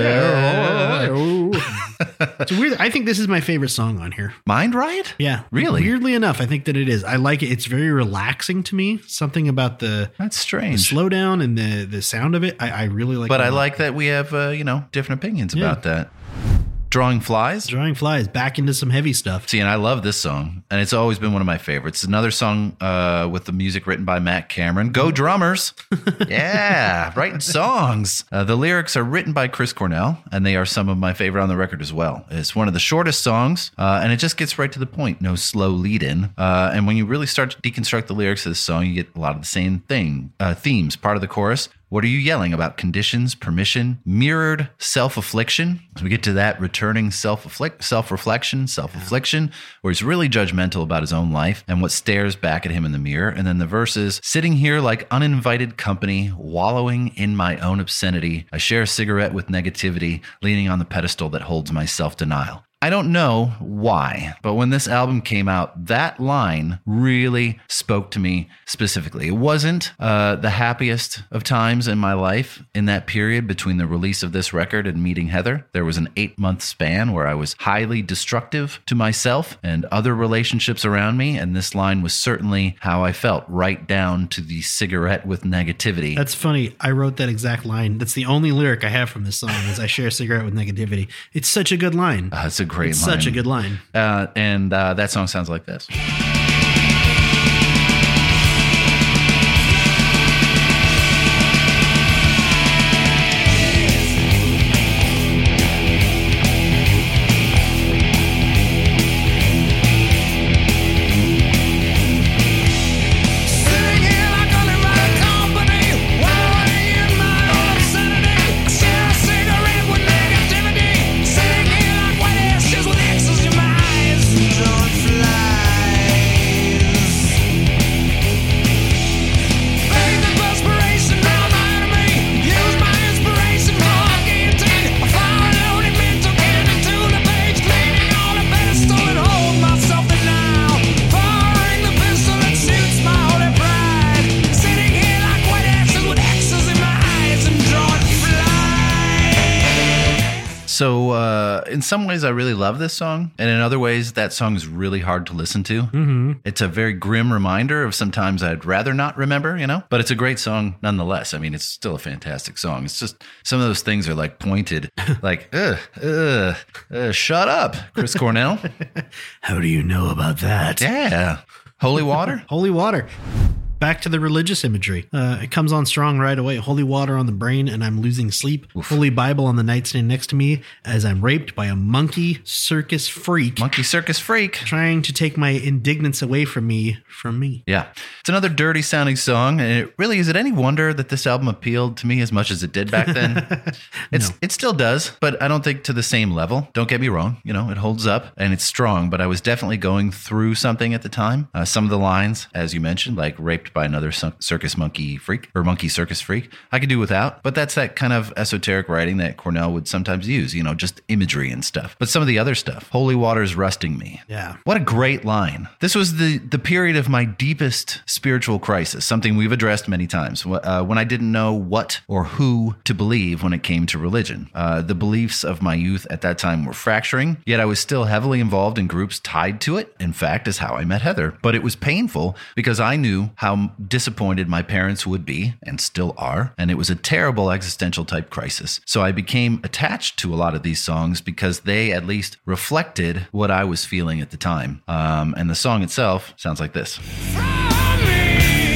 It's weird. I think this is my favorite song on here. Mind Ride? Yeah. Really? Weirdly enough, I think that it is. I like it. It's very relaxing to me. Something about the That's strange. slowdown and the sound of it. I really like But it a I lot. like that we have, different opinions about that. Drawing Flies? Drawing Flies back into some heavy stuff. See, and I love this song, and it's always been one of my favorites. Another song with the music written by Matt Cameron. Go Drummers! Yeah, writing songs. The lyrics are written by Chris Cornell, and they are some of my favorite on the record as well. It's one of the shortest songs, and it just gets right to the point. No slow lead-in. And when you really start to deconstruct the lyrics of this song, you get a lot of the same themes. Part of the chorus. What are you yelling about? Conditions, permission, mirrored self-affliction. As we get to that, returning self-reflection, self-affliction, where he's really judgmental about his own life and what stares back at him in the mirror. And then the verses, sitting here like uninvited company, wallowing in my own obscenity. I share a cigarette with negativity, leaning on the pedestal that holds my self-denial. I don't know why, but when this album came out, that line really spoke to me specifically. It wasn't the happiest of times in my life in that period between the release of this record and meeting Heather. There was an 8-month span where I was highly destructive to myself and other relationships around me, and this line was certainly how I felt, right down to the cigarette with negativity. That's funny. I wrote that exact line. That's the only lyric I have from this song is I share a cigarette with negativity. It's such a good line. It's a great It's line. such a good line. And that song sounds like this. Sitting here like uninvited company, wallowing in my own obscenity. Share a cigarette with negativity. Sitting here like white ashes with X's in my eyes. Drawing flies. Faith and perspiration now my enemy. Use my inspiration for a guillotine. I fire a loaded mental cannon to the page, leaning on a pedestal and hold myself in now. Firing the pistol that shoots my holy pride. Sitting here like white ashes with X's in my eyes and drawing flies. So, in some ways, I really love this song. And in other ways, that song is really hard to listen to. Mm-hmm. It's a very grim reminder of sometimes I'd rather not remember, but it's a great song nonetheless. I mean, it's still a fantastic song. It's just some of those things are like pointed, like, shut up, Chris Cornell. How do you know about that? Yeah. Holy Water. Holy Water. Back to the religious imagery. It comes on strong right away. Holy water on the brain and I'm losing sleep. Oof. Holy Bible on the nightstand next to me as I'm raped by a monkey circus freak Monkey circus freak. trying to take my indignance away from me. Yeah. It's another dirty sounding song. And is it any wonder that this album appealed to me as much as it did back then? It still does, but I don't think to the same level. Don't get me wrong. It holds up and it's strong, but I was definitely going through something at the time. Some of the lines, as you mentioned, like raped by another circus monkey freak or monkey circus freak, I could do without, but that's that kind of esoteric writing that Cornell would sometimes use, just imagery and stuff. But some of the other stuff, holy water's rusting me. Yeah. What a great line. This was the period of my deepest spiritual crisis, something we've addressed many times, when I didn't know what or who to believe when it came to religion. The beliefs of my youth at that time were fracturing, yet I was still heavily involved in groups tied to it. In fact, is how I met Heather. But it was painful because I knew how disappointed my parents would be and still are, and it was a terrible existential type crisis. So I became attached to a lot of these songs because they at least reflected what I was feeling at the time. And the song itself sounds like this. From me.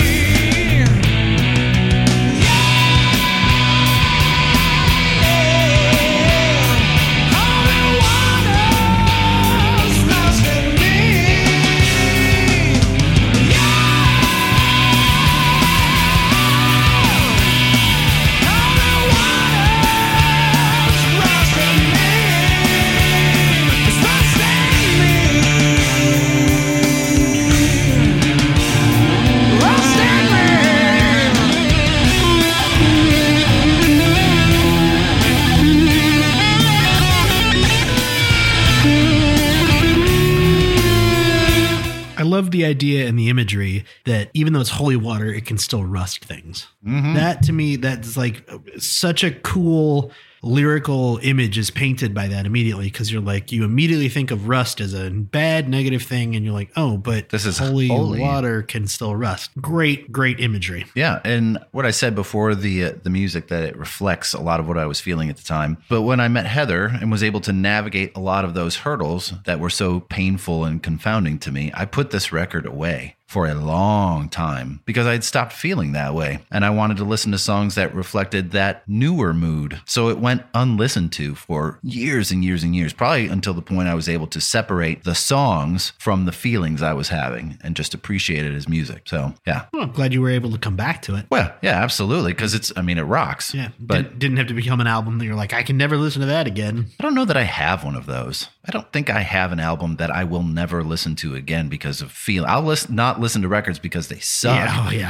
Love the idea and the imagery that even though it's holy water, it can still rust things. Mm-hmm. That to me, that's like such a cool lyrical image is painted by that immediately, because you immediately think of rust as a bad negative thing, and you're like, oh, but this is holy water can still rust. Great imagery. Yeah, and what I said before, the music, that it reflects a lot of what I was feeling at the time. But when I met Heather and was able to navigate a lot of those hurdles that were so painful and confounding to me, I put this record away for a long time because I'd stopped feeling that way. And I wanted to listen to songs that reflected that newer mood. So it went unlistened to for years and years and years, probably until the point I was able to separate the songs from the feelings I was having and just appreciate it as music. So, yeah. Well, I'm glad you were able to come back to it. Well, yeah, absolutely. Because it rocks. Yeah. But didn't have to become an album that you're like, I can never listen to that again. I don't know that I have one of those. I don't think I have an album that I will never listen to again because of feel. I'll not listen to records because they suck. Yeah, oh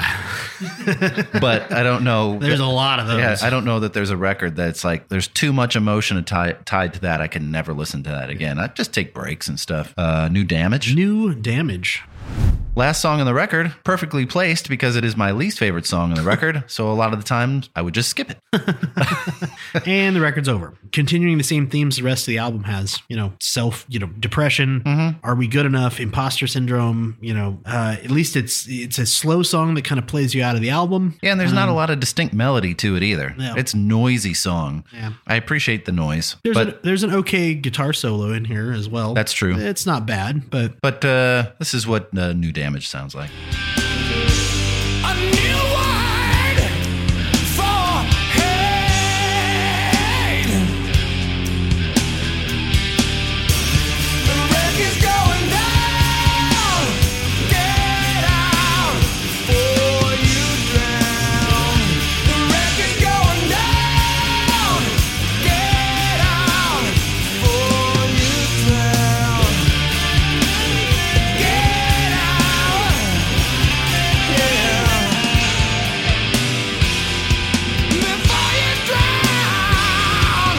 yeah. But I don't know. There's a lot of those. Yeah, I don't know that there's a record that's like there's too much emotion tied to that. I can never listen to that again. I just take breaks and stuff. New Damage. New Damage. Last song on the record, perfectly placed because it is my least favorite song on the record. So a lot of the times I would just skip it. And the record's over. Continuing the same themes the rest of the album has, depression, Are We Good Enough, imposter syndrome, at least it's a slow song that kind of plays you out of the album. Yeah, and there's not a lot of distinct melody to it either. No. It's noisy song. Yeah. I appreciate the noise. There's an okay guitar solo in here as well. That's true. It's not bad, but this is what New Damage sounds like. A new word for hate. The wreck is going down. Get out before you drown. The wreck is going down. Get out before you drown. Get out. Before you drown,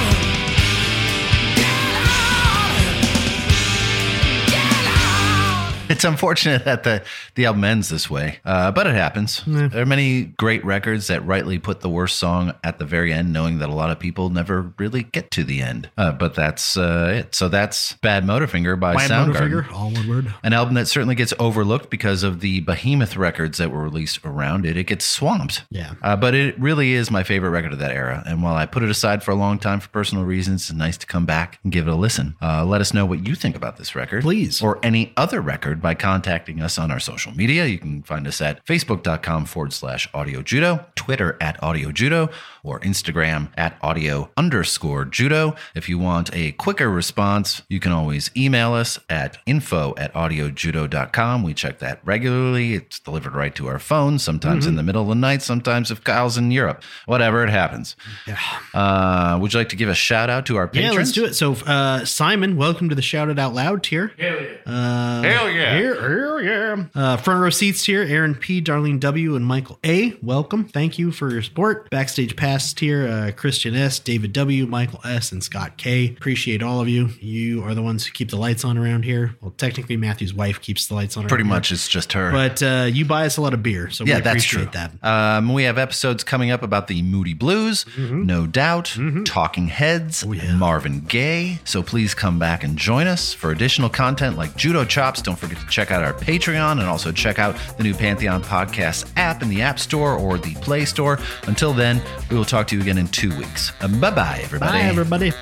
get out. It's unfortunate that the album ends this way, but it happens. There are many great records that rightly put the worst song at the very end, knowing that a lot of people never really get to the end. But that's it. So that's Bad Motorfinger by Soundgarden. Motorfinger, all one word. An album that certainly gets overlooked because of the behemoth records that were released around it. It gets swamped. Yeah. But it really is my favorite record of that era. And while I put it aside for a long time for personal reasons, it's nice to come back and give it a listen. Let us know what you think about this record. Please. Or any other record by by contacting us on our social media. You can find us at facebook.com/audiojudo, Twitter @audiojudo, or Instagram @audio_judo. If you want a quicker response, you can always email us at info@audiojudo.com. We check that regularly. It's delivered right to our phones, sometimes in the middle of the night, sometimes if Kyle's in Europe. Whatever, it happens. Yeah. Would you like to give a shout out to our patrons? Yeah, let's do it. So, Simon, welcome to the Shout It Out Loud tier. Hell yeah. Hell yeah. Front row seats tier, Aaron P, Darlene W, and Michael A. Welcome. Thank you for your support. Backstage pass tier, Christian S, David W, Michael S, and Scott K. Appreciate all of you. You are the ones who keep the lights on around here. Well, technically, Matthew's wife keeps the lights on. Pretty much, it's just her. But you buy us a lot of beer, so we appreciate that. We have episodes coming up about the Moody Blues, No Doubt, Talking Heads, and Marvin Gaye. So please come back and join us for additional content like Judo Chops. Don't forget to check out our Patreon and also check out the new Pantheon Podcast app in the App Store or the Play Store. Until then, we will talk to you again in 2 weeks. Bye-bye, everybody. Bye, everybody.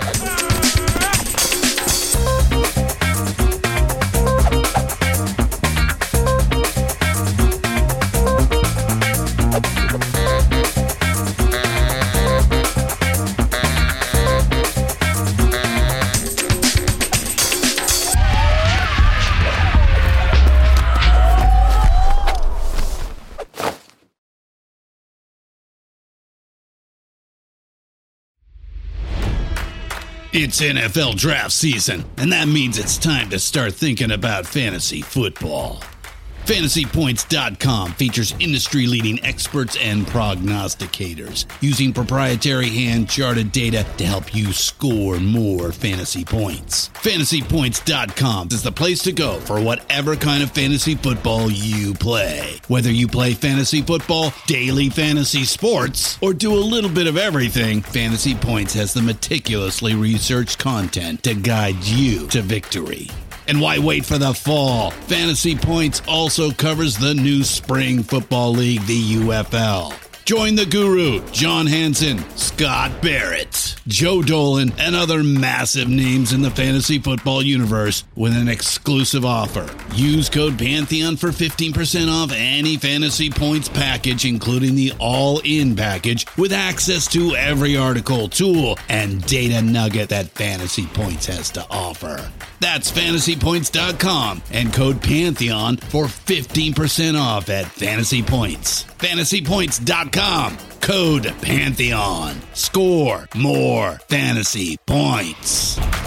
It's NFL draft season, and that means it's time to start thinking about fantasy football. FantasyPoints.com features industry-leading experts and prognosticators using proprietary hand-charted data to help you score more fantasy points. FantasyPoints.com is the place to go for whatever kind of fantasy football you play. Whether you play fantasy football, daily fantasy sports, or do a little bit of everything, Fantasy Points has the meticulously researched content to guide you to victory. And why wait for the fall? Fantasy Points also covers the new spring football league, the UFL. Join the guru, John Hansen, Scott Barrett, Joe Dolan, and other massive names in the fantasy football universe with an exclusive offer. Use code Pantheon for 15% off any Fantasy Points package, including the all-in package, with access to every article, tool, and data nugget that Fantasy Points has to offer. That's FantasyPoints.com and code Pantheon for 15% off at Fantasy Points. FantasyPoints.com, code Pantheon. Score more fantasy points.